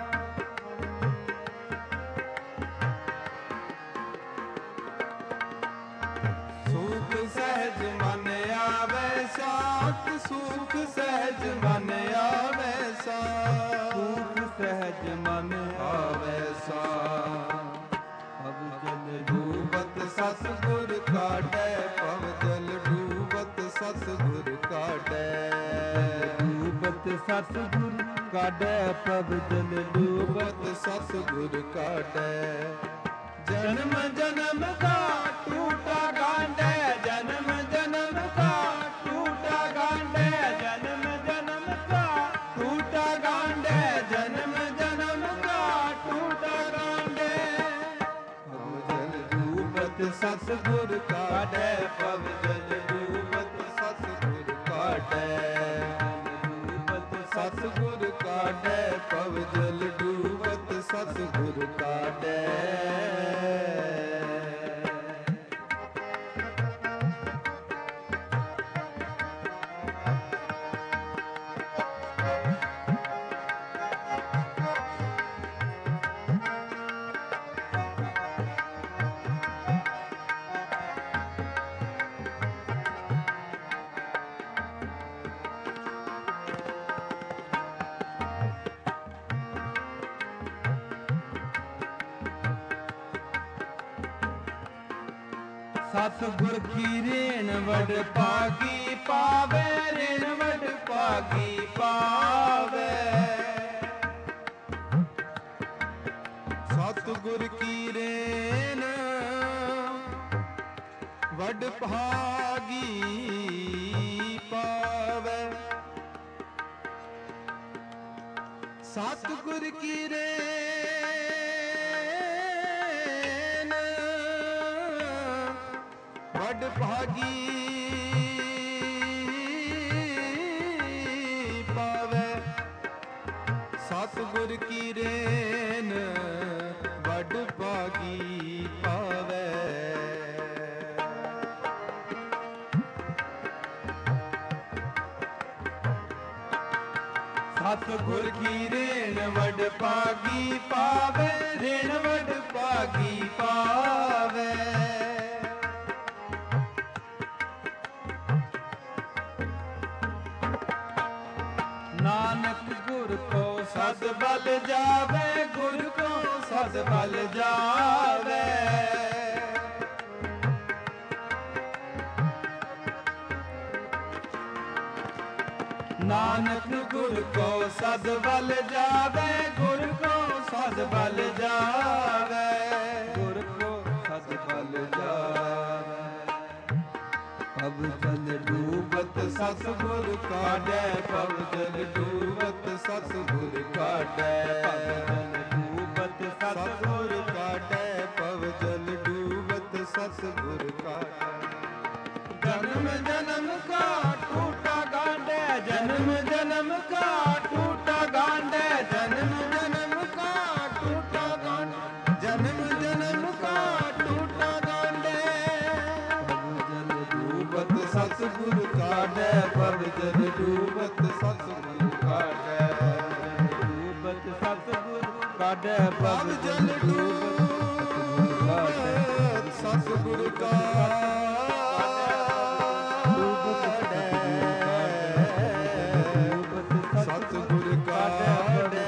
सुख सहज मन आवे साथ, सुख सहज मन आवे साथ, सुख सहज मन आवे साथ। पव जल डूबत सतगुर काटै, पव जल डूबत सतगुर काटै। डूबत सतगुर काटै, पव जल डूबत सतगुर काटै। जन्म जन्म का टूटा गांडे, जन्म जन्म का टूटा गांडे, जन्म जन्म का टूटा गांडे, जन्म जन्म का टूटा गांडे। पव जल डूबत सतगुर काटै, पव जल डूबत सतगुर काटै। डूबत सतगुर काटै, पव जल डूबत सतगुर काटै। सतगुर की रेण वड पागी पावे, रेण वड पागी पावे। सतगुर की रेण वड भागी पावे। सतगुर की रेण वड भागी पावे। सतगुर की रेन वड भागी पावे। सतगुर की रेन वड भागी पावे, रेन वड भागी पावे। नानक गुर को सद बल जावे, गुर को सद बल जावे। नानक गुर को सद बल जावे, गुर को सद बल जावे, गुर को सद बल जावे। पव जल डूबत सतगुर काटै, पव जल डूबत सतगुर काटै। पव जल डूबत सतगुर काटै, पव जल डूबत सतगुर काटै। जन्म जन्म का टूटा गांडे, जन्म जन्म का टूटा गांडे, जन्म जन्म का टूटा गांडे, जन्म जन्म का टूटा गांडे। सतगुर काटै, पव जल डूबत सतगुर काटै। डूबत सतगुर काटै, पव जल डूबत सतगुर काटै। सतगुर काटै,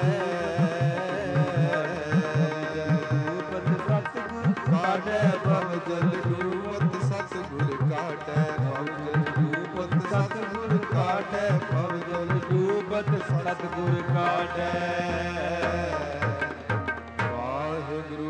डूबत सतगुर काटै, पव जल डूबत सतगुर काटै। पव जल डूबत सतगुर काटै, पव जल डूबत सतगुर काटै। वाहिगुरू।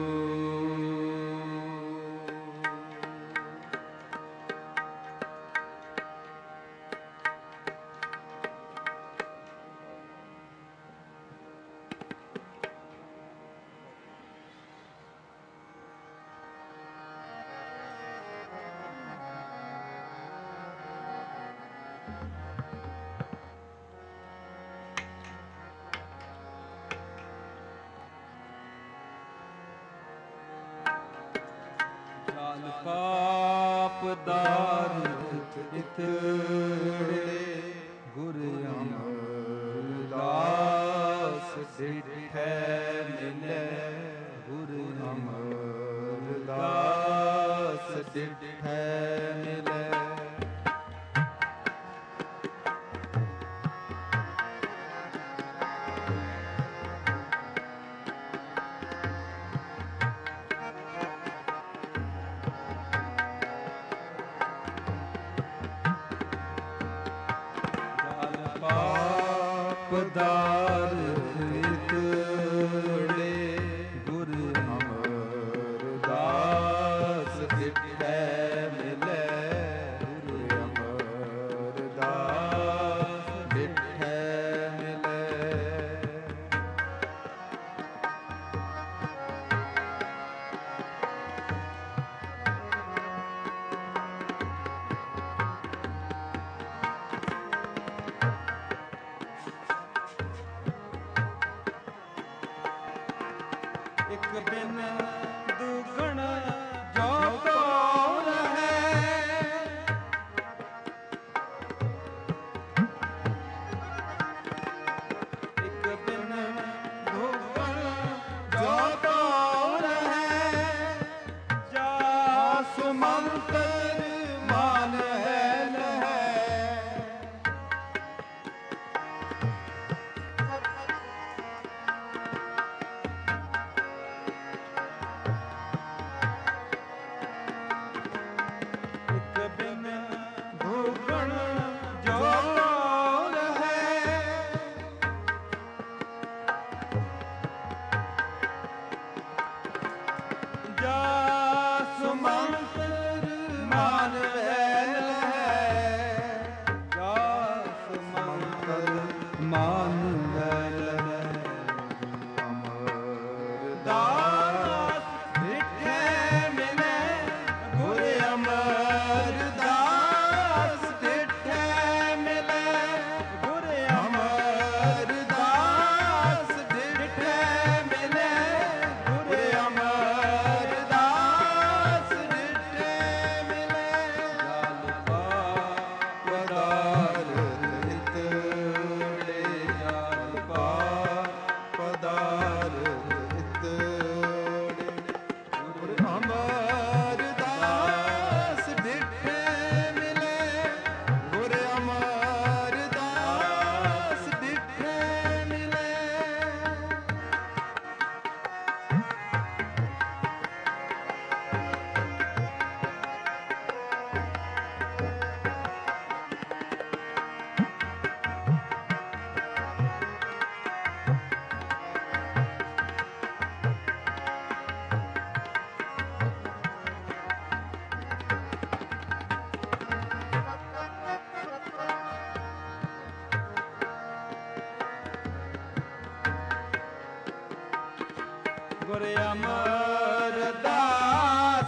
ਇਤੜੇ ਗੁਰ ਅਮਰਦਾਸ ਡਿਠੈ ਮਿਲੈ ਗੁਰ ਅਮਰਦਾਸ ਡਿਠੈ ਮਿਲੈ ਪਦਾਰ ਇਤੜੇ ਗੁਰ ਅਮਰਦਾਸ ਡਿਠੈ ਮਿਲੈ ਗੁਰ ਅਮਰਦਾਸ ਡਿਠੈ ਮਿਲੈ ਇਕ ਬਿਨ ਦੁਗਣ ਜੋ ਕੋ ਰਹੈ ਇਕ ਬਿਨ ਦੁਗਣ ਜੋ ਕੋ ਰਹੈ ਜਾਸ ਮੰਤਰ ਮਾਨ ਹੈ ਲਹੈ ਜਾਸ ਮੰਤਰ ਮਾਨ ਵੈਲ ਹੈ ਜਾਸ ਮੰਤਰ ਮਾਨ ਵੈਲ ਹੈ ਅਮਰਦਾਸ ਡਿਠੈ ਮਿਲੈ ਗੁਰ ਅਮਰਦਾਸ ਡਿਠੈ ਮਿਲੈ ਗੁਰ ਅਮਰਦਾਸ ਡਿਠੈ ਮਿਲੈ ਗੁਰ ਅਮਰਦਾਸ ਡਿਠੈ ਮਿਲੈ ਜਲ ਪਦਾਰ ਇਤੜੇ ਜਲ ਪਦਾਰ ਇਤੜੇ ਗੁਰ ਅਮਰਦਾਸ ਡਿਠੈ ਮਿਲੈ ਗੁਰ ਅਮਰਦਾਸ ਡਿਠੈ ਮਿਲੈ ਗੁਰ ਅਮਰਦਾਸ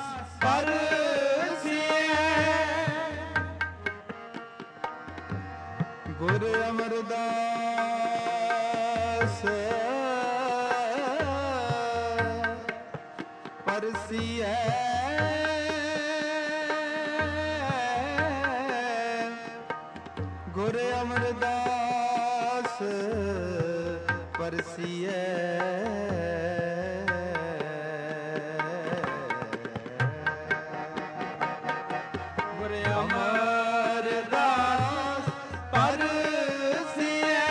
ਪਰਸੀਐ ਗੁਰ ਅਮਰਦਾਸ ਪਰਸੀਐ ਗੁਰ ਅਮਰਦਾਸ ਪਰਸੀਐ ਗੁਰ ਅਮਰਦਾਸ ਪਰਸੀਐ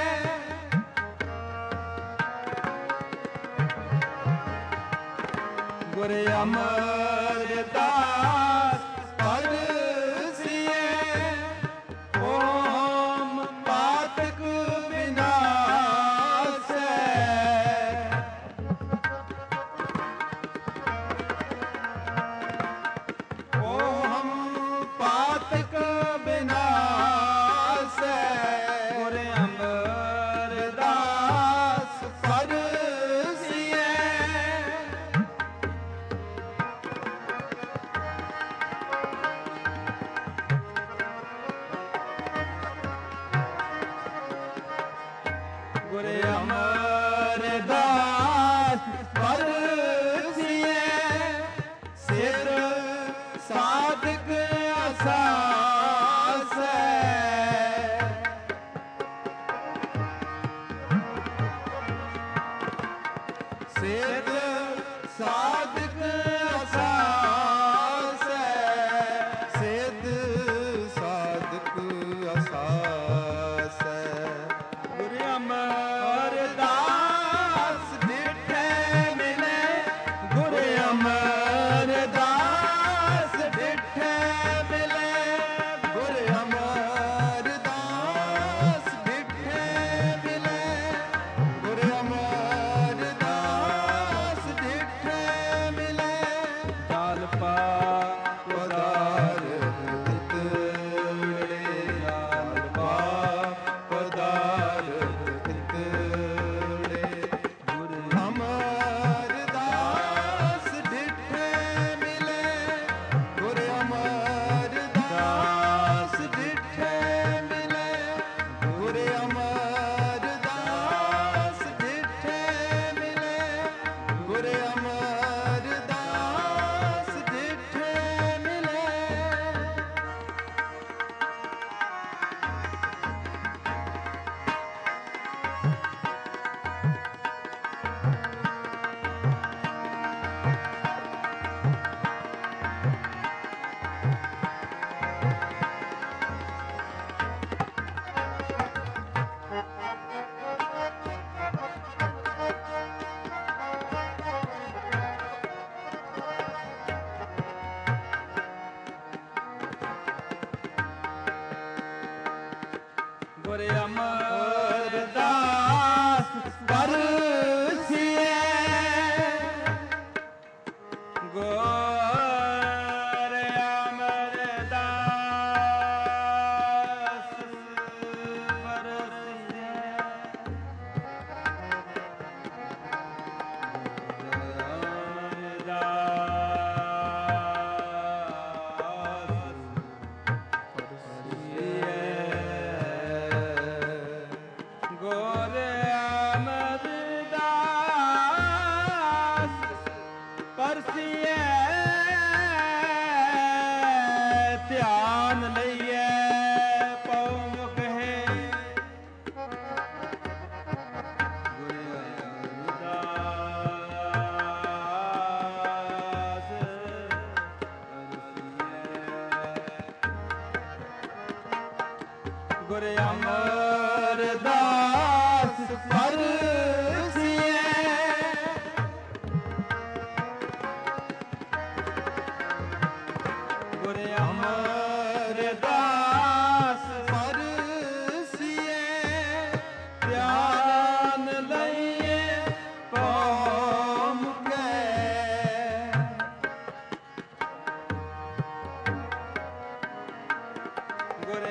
ਗੁਰ ਅਮਰਦਾਸ ਪਰਸੀਐ ਓਮ ਪਾਤਕ ਵਿਨਾਸੈ ਓਮ ਪਾਤਕ ਵਿਨਾਸੈ ਗੁਰ ਅਮਰਦਾਸ ਪਰਸੀਐ ਗੁਰ ਅਮਰਦਾਸ ਪਰਸੀਏ ਗੁਰ ਅਮਰਦਾਸ ਧਿਆਨ ਲਈਏ ਪਉ ਮੁਖ ਹੈ ਗੁਰ ਅਮਰਦਾਸ ਗੁਰ ਅਮਰਦਾਸ ਪਰਸੀਏ ਗੁਰ ਅਮਰਦਾਸ ਪਰਸੀਏ ਧਿਆਨ ਲਈਏ ਪਉ ਮੁਕੈ ਗੁਰ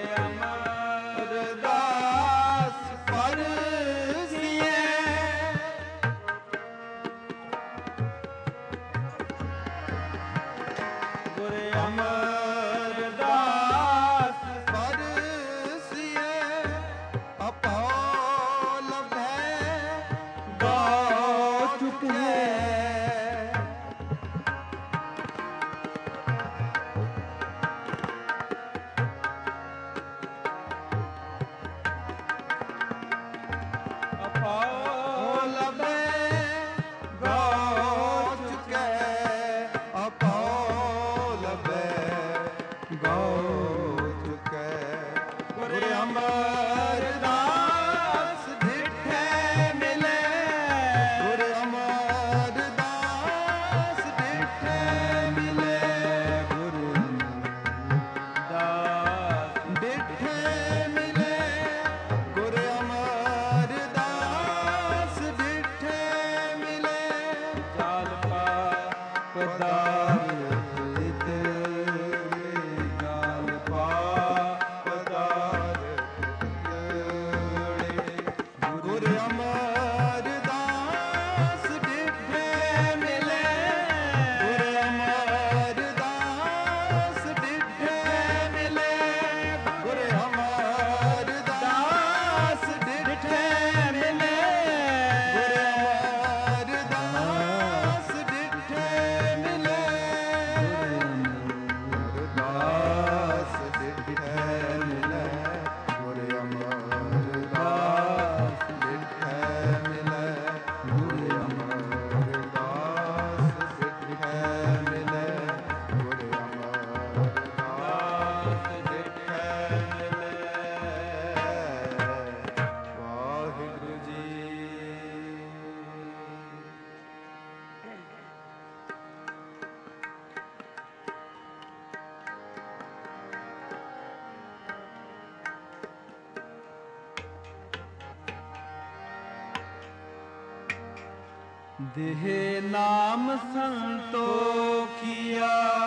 ਅਮਰਦਾਸ ਪਰਸੀਏ ਗੁਰ ਅਮਰਦਾਸ ਪਰਸੀਏ ਆਪਹੁ ਲਭੈ ਗਉ ਚੁਕੈ ਆਪਹੁ ਲਭੈ ਗਉ ਚੁਕੈ ਆਪਹੁ ਲਭੈ ਗਉ ਚੁਕੈ ਗੁਰ ਅਮਰਦਾਸ ਡਿਠੈ ਮਿਲੈ ਗੁਰ ਅਮਰਦਾਸ ਡਿਠੈ ਮਿਲੈ ਗੁਰ ਅਮਰਦਾਸ ਡਿਠੈ ਮਿਲੈ ਗੁਰ ਅਮਰਦਾਸ ਡਿਠੈ ਮਿਲੈ ਚਾਲ ਪਾ ਪਦਾਰਥ ਚਾਲ ਪਾ ਪਦਾਰਥ ਗੁਰ ਅਮਰਦਾਸ ਡਿਠੈ ਮਿਲੈ ਗੁਰ ਅਮਰਦਾਸ ਡਿਠੈ ਮਿਲੈ ਗੁਰ ਅਮਰਦਾਸ ਡਿਠੈ ਮਿਲੈ ਗੁਰ ਅਮਰਦਾਸ ਡਿਠੈ ਮਿਲੈ ਅਮਰਦਾਸ ਡਿਠੈ ਮਿਲੈ ਗੁਰ ਅਮਰਦਾਸ ਡਿਠੈ ਮਿਲੈ ਗੁਰ ਅਮਰਦਾਸ ਡਿਠੈ ਮਿਲੈ ਗੁਰ ਅਮਰਦਾਸ ਡਿਠੈ ਮਿਲੈ ਵਾਹਿਗੁਰੂ ਜੀ। ਦੇਹ ਨਾਮ ਸੰਤੋਖੀਆ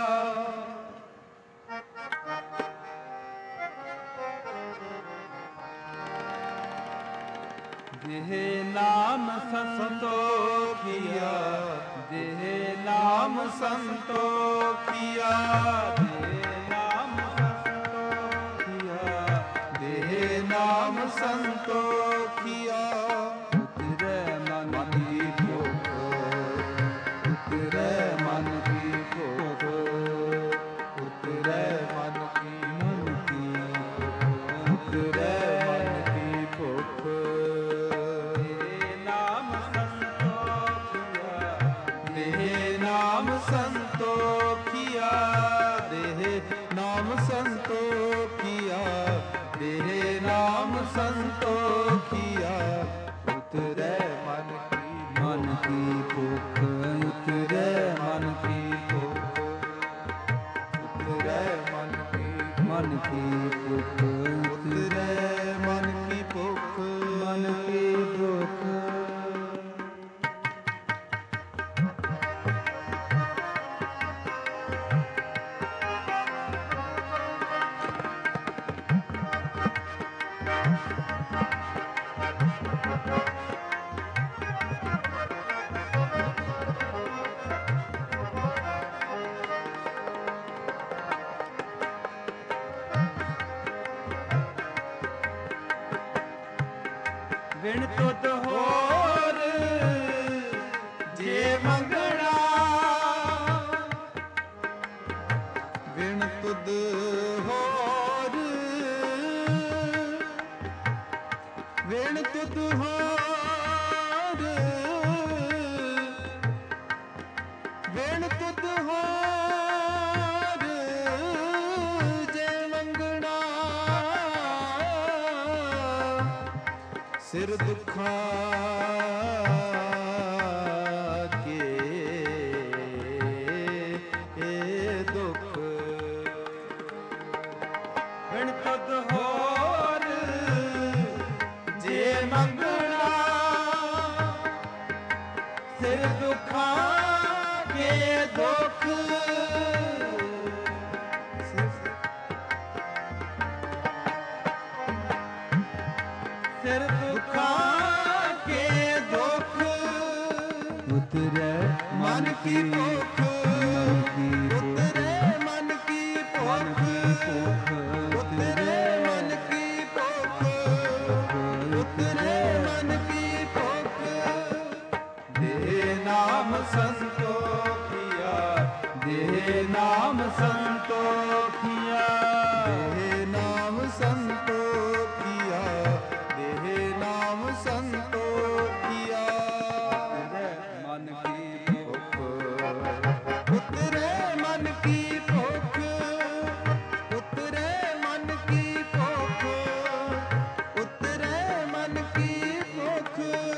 ਦੇਹ ਨਾਮ ਸੰਤੋਖੀਆ ਦੇਹ ਨਾਮ ਸੰਤੋਖੀਆ ਦੇਹ ਨਾਮ ਸੰਤੋਖੀਆ ਦੇਹ ਨਾਮ ਸੰਤੋਖੀਆ ਉਤਰੈ ਮਨ ਕੀ ਭੁਖ ਉਤਰੈ ਮਨ ਕੀ ਭੁਖ ਉਤਰੈ ਮਨ ਕੀ ਉਤਰੈ ਮਨ ਕੀ ਭੁਖ ਨਾਮ ਸੰਤੋਖੀਆ ਦੇਹ ਨਾਮ ਸੰਤੋਖੀਆ ਦੇਹ ਨਾਮ ਸੰਤੋਖੀਆ ਵਿਣ ਤੁਧ ਹੋਰ ਜੇ ਮੰਗਣਾ, ਵਿਣ ਤੁਧ ਹੋਰ, ਵਿਣ ਤੁਧ ਹੋਰ, ਵਿਣ ਤੁਧ ਹੋਰ ਜੇ ਮੰਗਣਾ, ਸਿਰ ਦੁੱਖਾਂ ਕੇ ਦੁੱਖ, ਵਿਣ ਤੁਧ ਹੋਰ ਜੇ ਮੰਗਣਾ, ਸਿਰ ਦੁੱਖਾਂ ਕੇ ਦੁੱਖ, ਸਿਰ ਦੁੱਖਾਂ ਕੇ ਦੁੱਖ, ਉਤਰੇ ਮਨ ਕੀ ਭੁੱਖ, ਉਤਰੇ ਮਨ ਕੀ ਭੁੱਖ, ਉਤਰੇ ਮਨ ਕੀ ਭੁੱਖ, ਉਤਰੇ ਮਨ ਕੀ ਭੁੱਖ, ਦੇ ਨਾਮ ਸੰਤੋਖੀਆ, ਦੇ ਨਾਮ ਸੰਤੋਖੀਆ, ਦੇ ਨਾਮ ਸੰਤੋਖੀਆ, ਦੇ ਨਾਮ ਸੰਤੋਖੀਆ, ਮਨ ਕੀ ਭੁੱਖ, ਉਤਰੇ ਮਨ ਕੀ ਭੁੱਖ, ਉਤਰੇ ਮਨ ਕੀ ਭੁੱਖ, ਉਤਰੇ ਮਨ ਕੀ ਭੁੱਖ,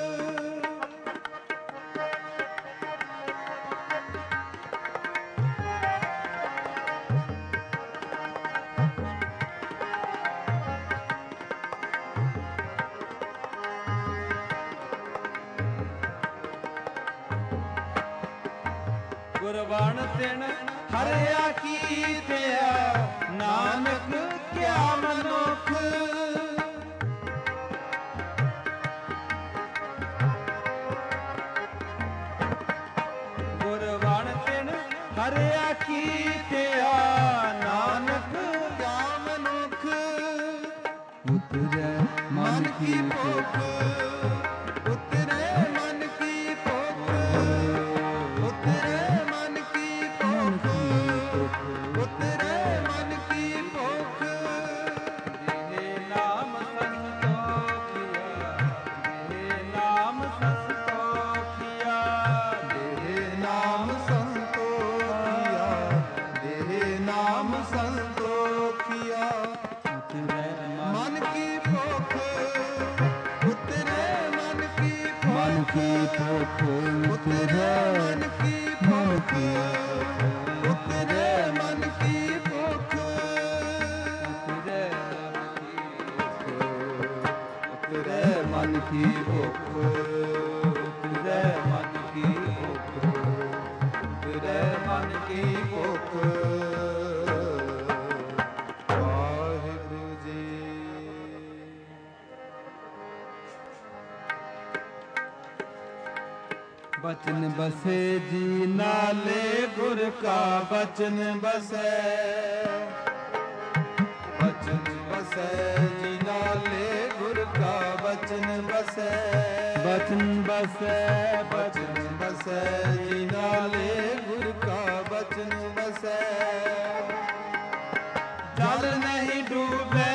ਗੁਰਬਾਣ ਤਿਨ ਹਰਿਆ ਕੀਤਿਆ, ਨਾਨਕ ਕਿਆ ਮਨੁੱਖ, ਗੁਰਬਾਣ ਤਿਨ ਹਰਿਆ ਕੀਤਿਆ, ਨਾਨਕ ਕਿਆ ਮਨੁੱਖ, ਉਤਰੇ ਮਨ ਕੀ ਭੁੱਖ, ਉਤਰੇ ਮਨ ਕੀ ਭੁੱਖ, ਉਤਰੇ ਮਨ ਕੀ ਭੁੱਖ, ਉਤਰੇ ਮਨ ਕੀ ਭੁੱਖ, ਜਿਹੇ ਨਾਮ ਸੰਤੋਖੀਆ, ਜਿਹੇ ਨਾਮ ਸੰਤੋਖੀਆ, ਜਿਹੇ ਨਾਮ ਸੰਤੋਖੀਆ, ਜਿਹੇ ਨਾਮ ਸੰਤੋਖੀਆ, ਉਤਰੇ ਮਨ ਕੀ ਭੁੱਖ, ਉਤਰੇ ਮਨ ਕੀ ਭੁੱਖ, ਉਤਰੇ ਮਨ ਕੀ ਭੁੱਖ, ਉਤਰੇ ਮਨ ਕੀ ਭੁੱਖ, ਉਤਰੇ ਮਨ ਕੀ ਭੁੱਖ, ਉਤਰੇ ਮਨ ਕੀ ਭੁੱਖ, ਉਤਰੇ ਮਨ ਕੀ ਭੁੱਖ, ਵਾਹਿਗੁਰੂ ਜੀ। ਬਚਨ ਬਸੇ ਜੀ ਨਾਲੇ ਗੁਰ ਕਾ ਬਚਨ ਬਸੈ, ਬਚਨ ਬਸੈ ਜੀ ਨਾਲੇ ਗੁਰ ਕਾ ਬਚਨ ਬਸੈ, ਬਚਨ ਬਸੈ, ਬਚਨ ਬਸੈ ਜੀ ਨਾਲੇ ਗੁਰ ਕਾ ਬਚਨ ਬਸੈ, ਜਲ ਨਹੀਂ ਡੂਬੈ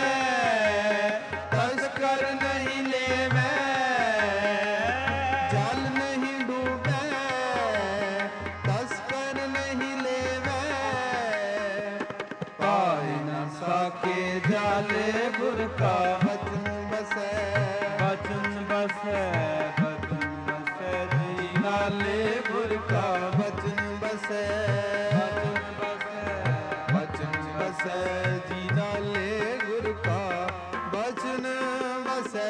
ਤਸਕਰ ਨਹੀਂ ਲੇਵੈ, ਜਲ ਨਹੀਂ ਡੂਬੈ ਤਸਕਰ ਨਹੀਂ ਲੇਵੈ, ਪਾਇ ਨ ਸਾਕੇ ਜਾਲੇ ਗੁਰ ਕਾ ਬਚਨ ਬਸੈ, ਬਚਨ ਬਸੈ, ਬਚਨ ਬਸੈ ਜੀ ਨਾਲੇ ਗੁਰ ਕਾ ਬਚਨ ਬਸੈ, ਬਚਨ ਬਸੈ, ਬਚਨ ਬਸੈ ਜੀ ਨਾਲੇ ਗੁਰ ਕਾ ਬਚਨ ਬਸੈ।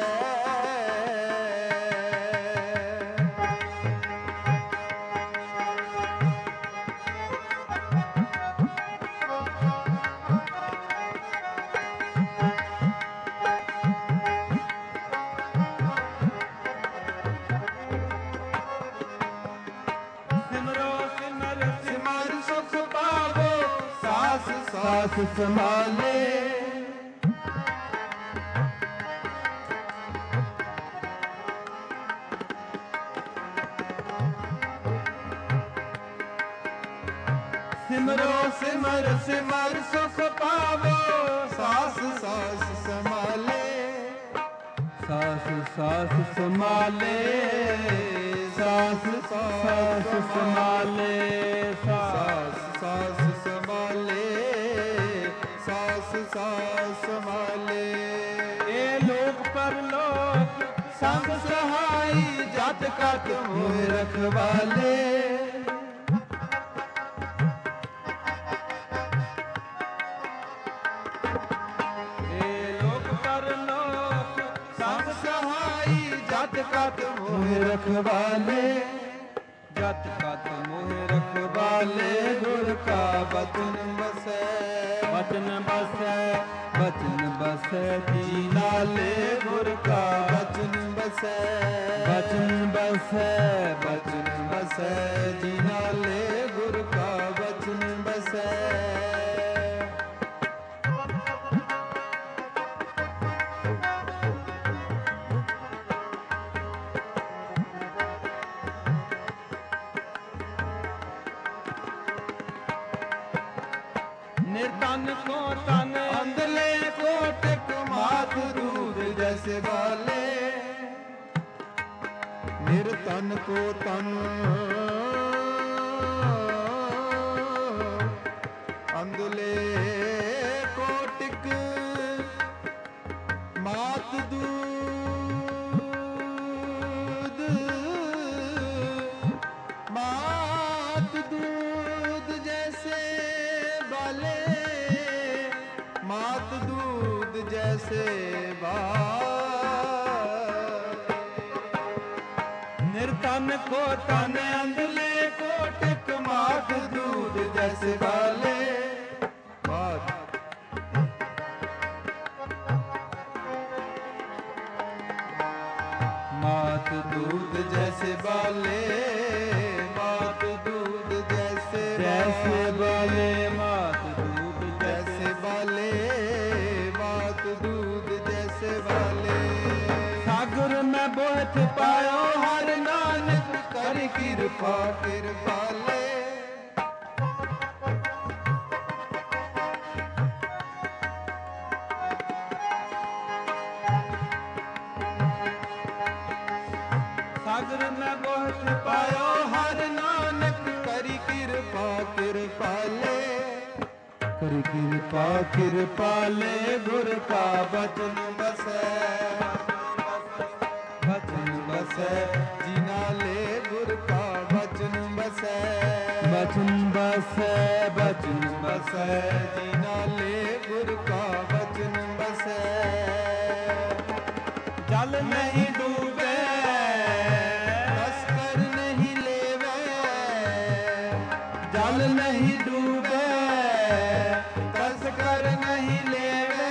ਸਾਸ ਸੰਭਾਲੇ। ਸਿਮਰੋ ਸਿਮਰ ਸਿਮਰ ਸੁਖ ਪਾਵੋ, ਸਾਸ ਸਾਸ ਸੰਭਾਲੇ। ਸਾਸ ਸਾਸ ਸੰਭਾਲੇ, ਸਾਸ ਸਾਸ ਸੰਭਾਲੇ, ਸਾਸ ਸਾਸ ਸੰਭਾਲੇ, ਸਾਸ ਸਾਸ ਸੰਭਾਲੇ। ਇਹ ਲੋਕ ਪਰਲੋਕ ਸੰਗ ਸਹਾਈ, ਜਤ ਕਤ ਮੋਹਿ ਰਖਵਾਲੇ। जत कत मोहि रखवाले, जत कत मोहि रखवाले। गुर का बचन बसै, बचन बसै, बचन बसै जी नाले। गुर का बचन बसै, बचन बसै, बचन बसै जी नाले। गुर का बचन बसै। निर्तन को तन, अंधले को टिक, माथ दूध जैसे बाले। निर्तन को तन, अंधले को टिक, माथ दूध, माथ दूध जैसे बाले। मात दूध जैसे बाल। निर्तन को तन, अंधले को टिक, मात दूध जैसे बाले। मात दूध जैसे बाले, मात दूध जैसे जैसे बाले। मात दूध जैसे बाले, मात दूध जैसे बाले। सागर में बोहत पायो हर नानक, कर कृपा कृपाले। सागर में बोहत पायो हर नानक, करी कृपा कृपाले। कर कृपा कृपाले। गुर का बचन बसै, बचन बसै जी नाले। गुर का बचन बसै, बचन बसै, बचन बसै जी नाले। गुर का बचन बसै। जल नहीं डूबे, तस्कर नहीं लेवे। जल नहीं डूबे, तस्कर नहीं लेवे।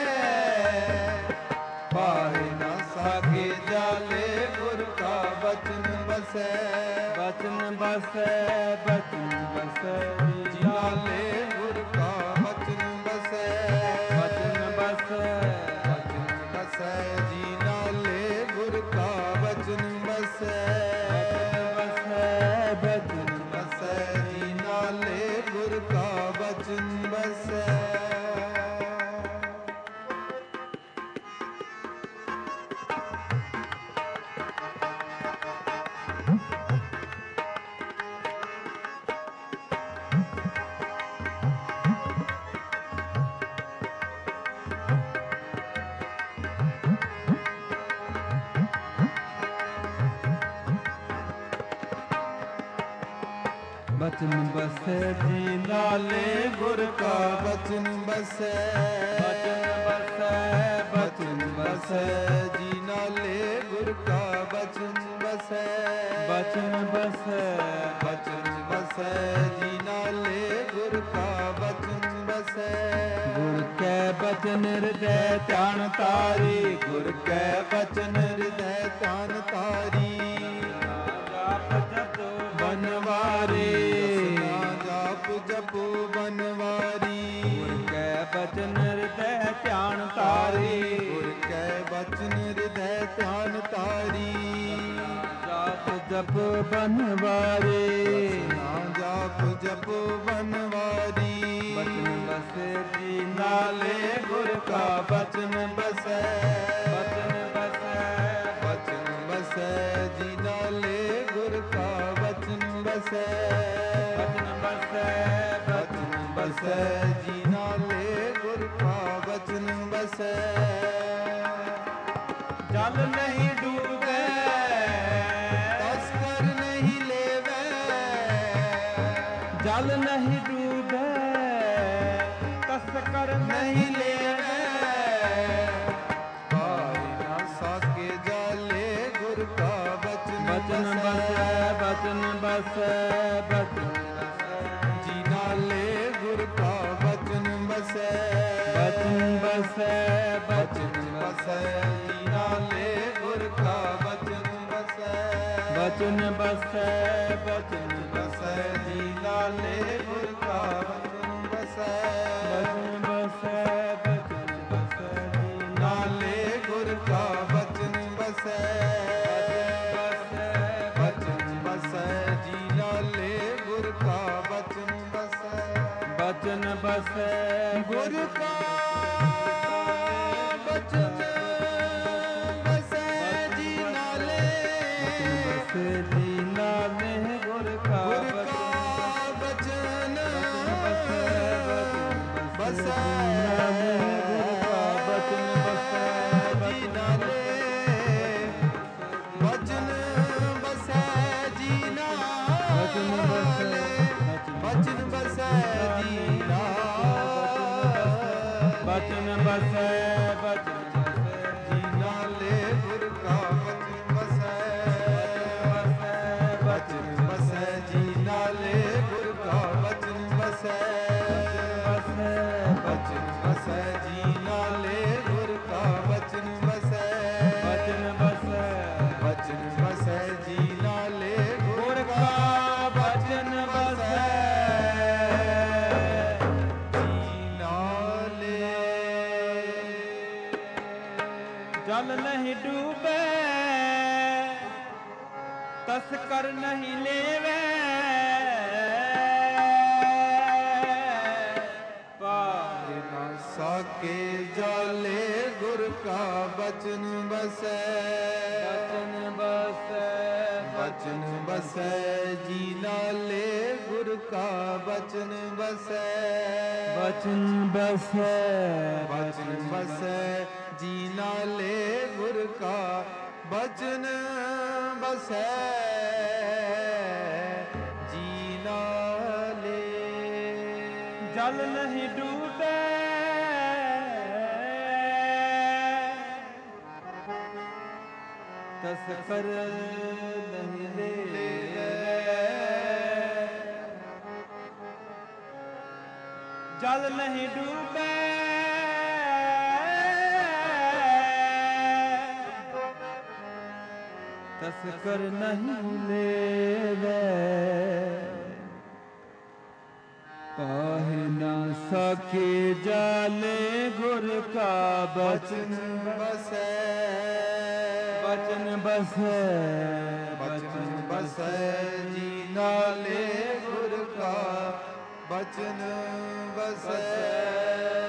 पाए न सके जाले। गुर का बचन बसै, बचन बसै, बचन बसै जी नाले। गुर का बचन बसै, बचन बसै, बचन बसै जी नाले। गुर का बचन बसै, बचन बसै जी नाले। गुर का बचन बसै। बचन बसै जी नाले। गुर का बचन बसै, बचन बसै, बचन बसै जी नाले। गुर का बचन बसै, बचन बसै, बचन बसै जी नाले। गुर का बचन बसै। गुर कै बचन हृदय ध्यान तारी। गुर कै बचन हृदय ध्यान तारी। बनवारी, जाप जपो बनवारी। गुर कै ਬਚਨ ਹਿਰਦੈ ਧਿਆਨ ਧਾਰੀ। ਗੁਰ ਕੈ ਬਚਨ ਹਿਰਦੈ ਧਿਆਨ ਧਾਰੀ। ਜਾਪ ਜਪ ਬਨਵਾਰੇ, ਰਸਨਾ ਜਾਪ ਜਪ ਬਨਵਾਰੀ। ਬਚਨ ਬਸੈ ਜੀ ਨਾਲੇ ਗੁਰ ਕਾ ਬਚਨ ਬਸੈ। ਬਚਨ ਬਸੈ, ਬਚਨ ਬਸੈ ਜੀ ਨਾਲੇ ਗੁਰ ਕਾ ਬਚਨ ਬਸੈ। ਬਚਨ ਬਸੈ, ਬਚਨ ਬਸੈ ਜੀ ਨਾਲੇ ਗੁਰ ਕਾ ਬਚਨ ਬਸੈ। ਜਲ ਨਹੀਂ ਡੂਬੈ, ਤਸਕਰ ਨਹੀਂ ਲੇਵੈ। ਜਲ ਨਹੀਂ ਡੂਬੈ, ਤਸਕਰ ਨਹੀਂ ਲੇਵੈ। ਪਾਈ ਨਾ ਸਾਕੇ ਜਾਲੇ ਗੁਰ ਕਾ ਬਚਨ ਬਚਨ ਬਸੈ, ਬਚਨ ਬਸੈ, ਬਚਨ ਜੀ ਨਾਲੇ ਗੁਰ ਕਾ ਬਚਨ ਬਸੈ। ਬਚਨ ਬਸੈ, ਬਚਨ ਬਸੈ ਜੀ ਨਾਲੇ ਗੁਰ ਕਾ ਬਚਨ ਬਸੈ। ਬਚਨ ਬਸੈ, ਬਚਨ ਬਸੈ ਜੀ ਨਾਲੇ ਗੁਰ ਕਾ ਬਚਨ ਬਸੈ। ਬਚਨ ਬਸੈ, ਬਚਨ ਬਸੈ ਜੀ ਨਾਲੇ ਗੁਰ ਕਾ ਬਚਨ ਬਸੈ। ਬਚਨ ਬਸੈ ਜੀ ਨਾਲੇ ਗੁਰ ਕਾ ਬਚਨ ਬਸੈ। ਬਚਨ ਬਸੈ, ਗੁਰ ਕਾ ਬਚਨ ਬਸੈ ਜੀ ਨਾਲੇ। ਬਸੈ ਜੀ ਨਾਲੇ ਗੁਰ ਕਾ ਗੁਰ ਕਾ ਬਚਨ ਬਸੈ ਬਚਨ ਬਸੈ ਜੀ ਨਾਲੇ। ਬਚਨ ਬਸੈ ਜੀ ਨਾਲੇ। ਬਚਨ ਬਸੈ ਜੀ ਨਾਲੇ। ਬਚਨ ਬਸੈ, ਬਚਨ ਜੀ ਨਾਲੇ ਗੁਰ ਕਾ ਬਚਨ ਬਸੈ। ਬਚਨ ਬਸੈ ਜੀ ਨਾਲੇ ਗੁਰ ਕਾ ਬਚਨ ਬਸੈ। ਬਚਨ ਬਸੈ ਜੀ ਨਾਲੇ ਗੁਰ ਕਾ ਬਚਨ ਬਸੈ। ਬਚਨ ਬਸੈ, ਬਚਨ ਬਸੈ ਜੀ ਨਾਲੇ ਗੁਰ ਕਾ ਬਚਨ ਬਸੈ। ਜੀ ਨਾਲੇ। ਜਲ ਨਹੀਂ ਡੂਬੈ, ਤਸਕਰ ਨਹੀਂ ਲੇਵੈ। ਪਾਰ ਨਾ ਸਾਕੇ ਜਾਲੇ ਗੁਰ ਕਾ ਬਚਨ ਬਸੈ। ਬਚਨ ਬਸੈ, ਬਚਨ ਬਸੈ ਜੀ ਨਾਲੇ ਗੁਰ ਕਾ ਬਚਨ ਬਸੈ। ਬਚਨ ਬਸੈ, ਬਚਨ ਬਸੈ ਜੀ ਨਾਲੇ ਗੁਰ ਕਾ ਬਚਨ ਬਸੈ। ਜੀ ਨਾਲੇ। ਜਲ ਨਹੀਂ ਡੂਬੈ, ਤਸਕਰ ਨਹੀਂ ਲੇਵੈ। ਜਲ ਨਹੀਂ ਡੂਬੈ, ਤਸਕਰ ਨਹੀਂ ਲੇਵੈ। ਪਾਹਿ ਨਾ ਸਕੇ ਜਾਲੇ ਗੁਰ ਕਾ ਬਚਨ ਬਸੈ। ਬਚਨ ਬਸੈ, ਬਚਨ ਬਸੈ ਜੀ ਨਾਲੇ ਗੁਰ ਕਾ ਬਚਨ ਬਸੈ।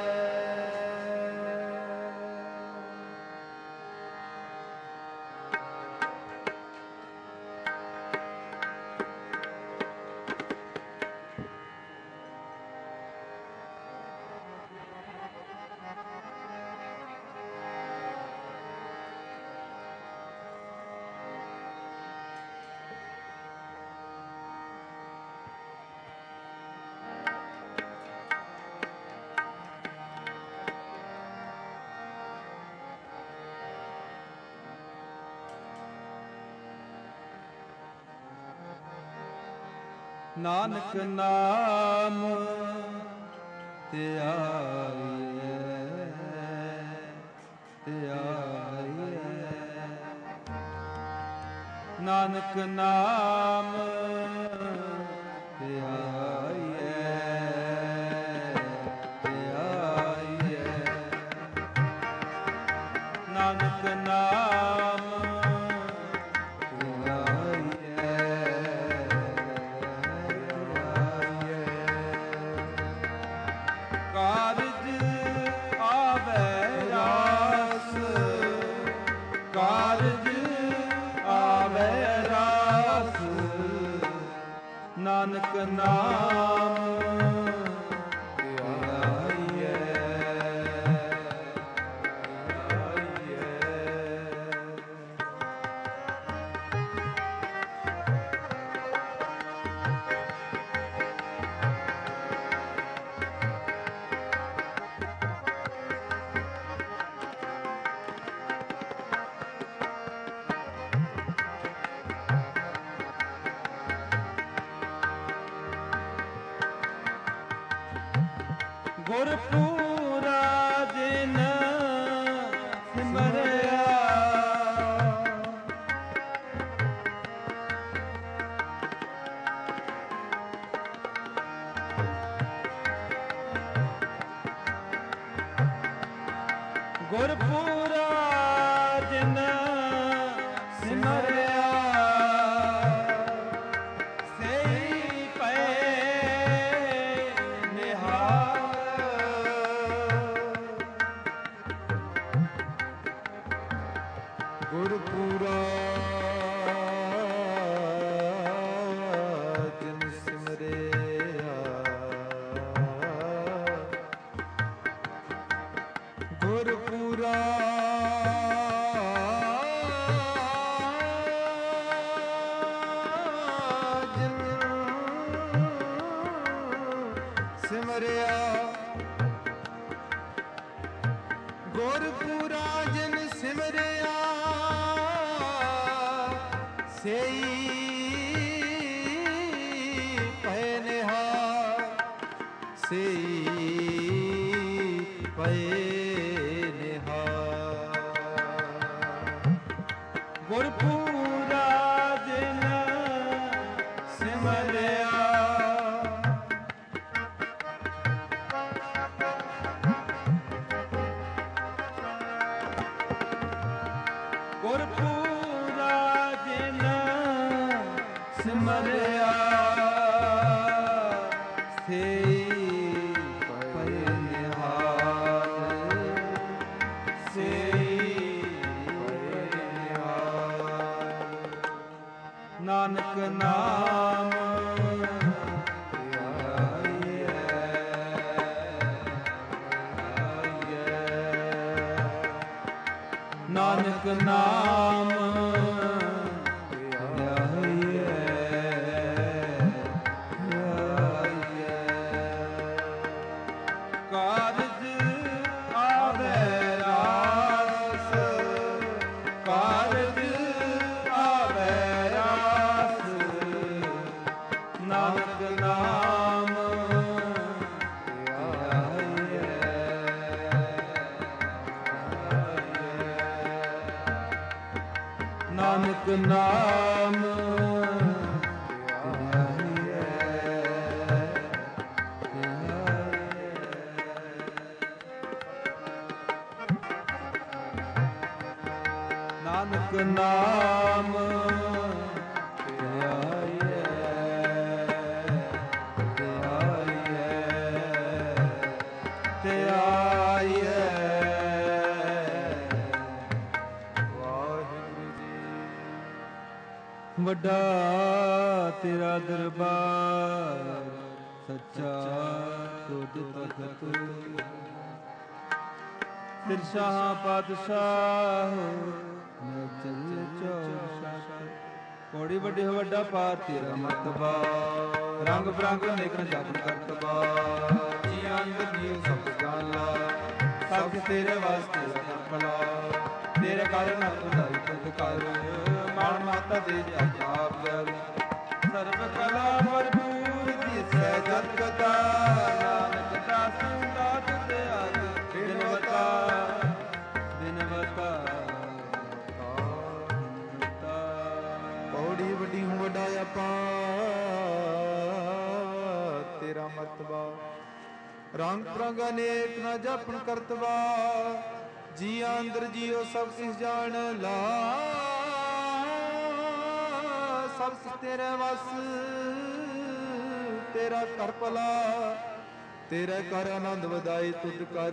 ਨਾਨਕ ਨਾਮ ਧਿਆਈਐ ਧਿਆਈਐ। ਨਾਨਕ ਨਾਮ ਧਿਆਈਐ ਧਿਆਈਐ। ਨਾਨਕ ਨਾਮ ਕਾਰਜ ਆਵੇ ਰਾਸ, ਕਾਰਜ ਆਵੇ ਰਾਸ, ਨਾਨਕ ਨਾਮ ਗੁਰਪੂਰਾ ਜਿਨ ਸਿਮਰਿਆ, ਗੁਰਪੂਰਾ ਜਿਨ ਸਿਮਰਿਆ, ਸਈ ਪਏ ਨਿਹਾਲ। ਗੁਰਪੂਰਾ ਜਿਨ ਸਿਮਰਿਆ, ਗੁਰਪੂਰਾ ਜਿਨ ਸਿਮਰਿਆ, ਗੁਰਪੂਰਾ ਜਿਨ ਸਿਮਰਿਆ, ਸਈ ਪਏ ਨਿਹਾਲ, ਸਈ ਪਏ ਨਿਹਾਲ। ਗੁਰਪੂਰਾ ਜਿਨ ਸਿਮਰਿਆ, ਗੁਰਪੂਰਾ ਜਿਨ ਸਿਮਰਿਆ, ਸਈ ਪਏ ਨਿਹਾਲ, ਸਈ ਪਏ ਨਿਹਾਲ। ਨਾਨਕ ਨਾਮ ਨਾਨਕ ਨਾਮ ਕਾਰਜ ਆਵੇ ਰਾਸ, ਕਾਰਜ ਆਵੇ ਰਾਸ, ਨਾਨਕ ਨਾਮ ਨਾਨਕ ਨਾਮ ਨਾਨਕ ਨਾਮ ਵੱਡਾ ਤੇਰਾ ਦਰਬਾਰ, ਸੱਚਾ ਤੁਧ ਤਖਤ, ਸਿਰਸ਼ਾਹ ਪਾਤਸ਼ਾਹ ਮੈਂ ਚੱਲ ਚੌਸ਼ਾਹ। ਕੋੜੀ ਵੱਡੀ ਹੋ ਵੱਡਾ ਪਾਰ ਤੇਰਾ ਮਰਤਬਾ, ਰੰਗ ਬਰੰਗ ਨੇਕ ਜਾਤ ਕਰਤਬਾ, ਜੀਆਂ ਅੰਦਰ ਜੀਵ ਸਭ ਜਾਲਾ, ਸਭ ਤੇਰੇ ਵਾਸਤੇ ਭਲਾ, ਤੇਰੇ ਕਾਰਨ ਅਪਦਾਈ ਤੁਧ ਕਰ, ਮਾਣ ਮਾਤਾ ਦੇ ਜਾਪ ਜਲ, ਸਰਬ ਕਲਾ ਭਰਪੂਰ ਦਿਸੈ ਜਤ ਕਥਾ, ਨਾਨਕ ਦਾਸ ਦਾਤ ਦਿਆਲ ਬਿਨਵਤਾ, ਬਿਨਵਤਾ ਪੌੜੀ ਵੱਡੀ ਹੂੰ ਵੱਡਾ ਆਪਾ, ਤੇਰਾ ਮਰਤਬਾ, ਰੰਗ ਰੰਗ ਅਨੇਕ ਨਾ ਜਾਪਣ ਕਰਤਬਾ, ਜੀਆਂ ਅੰਦਰ ਜੀਓ ਸਭ ਕਿਸ ਜਾਣ ਲਾ, ਸਭ ਕਿਸ ਤੇਰੇ ਵਸ, ਤੇਰਾ ਕਰ ਭਲਾ, ਤੇਰੇ ਕਰ ਆਨੰਦ ਵਧਾਈ ਤੁਧ ਕਰ,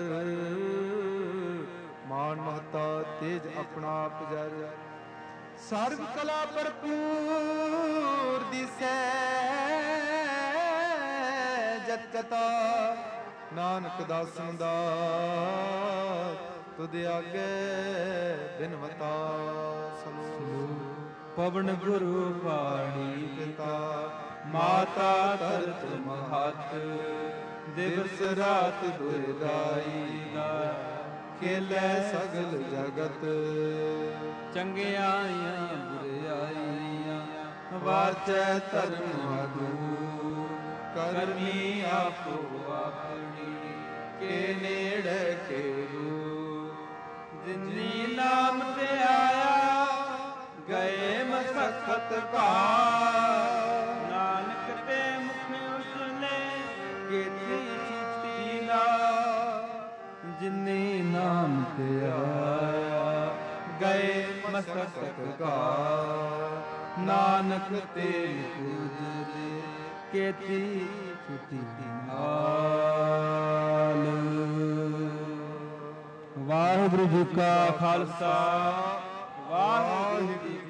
ਮਾਨ ਮਹਤਾ ਤੇਜ ਆਪਣਾ ਆਪ ਜਰ, ਸਰਬ ਕਲਾ ਭਰਪੂਰ ਦਿਸੈ ਜਤ ਕਤਾ, ਨਾਨਕ ਦਾਸਨ ਦਾ ਤੁਧ ਆਗੇ ਬਿਨਵਤਾ ਸਲੋ। ਪਵਨ ਗੁਰੂ ਪਾਣੀ ਪਿਤਾ ਮਾਤਾ ਧਰਤ ਮਹਤ, ਦਿਵਸ ਰਾਤ ਦੁਇਦਾਈ ਖੇਲੇ ਸਗਲ ਜਗਤ, ਚੰਗਿਆਈਆਂ ਬੁਰਿਆਈਆਂ ਵਾਚੈ ਧਰਮ ਅਦੂਰ, ਕਰਮੀ ਆਪੋ ਆਪਣੀ ਕੇ ਨੇੜੇ ਕੇ ਦੂਰ, ਜਿਨੀ ਨਾਮ ਤੇ ਆਇਆ ਗਏ ਮਸਕਤ ਭਾਰ, ਨਾਨਕ ਤੇ ਮੁਖ ਉਸਨੇ ਕੀਤੀ ਛੁੱਟੀ ਨਾ, ਜਿਨੀ ਨਾਮ ਤੇ ਆਇਆ ਗਏ ਮਸਕਤ ਭਾਰ, ਨਾਨਕ ਤੇ ਗੁਜਰੇ ਕੀਤੀ ਛੁੱਟੀ ਨਾਲ। ਵਾਹਿਗੁਰੂ ਜੀ ਕਾ ਖਾਲਸਾ, ਵਾਹਿਗੁਰੂ ਜੀ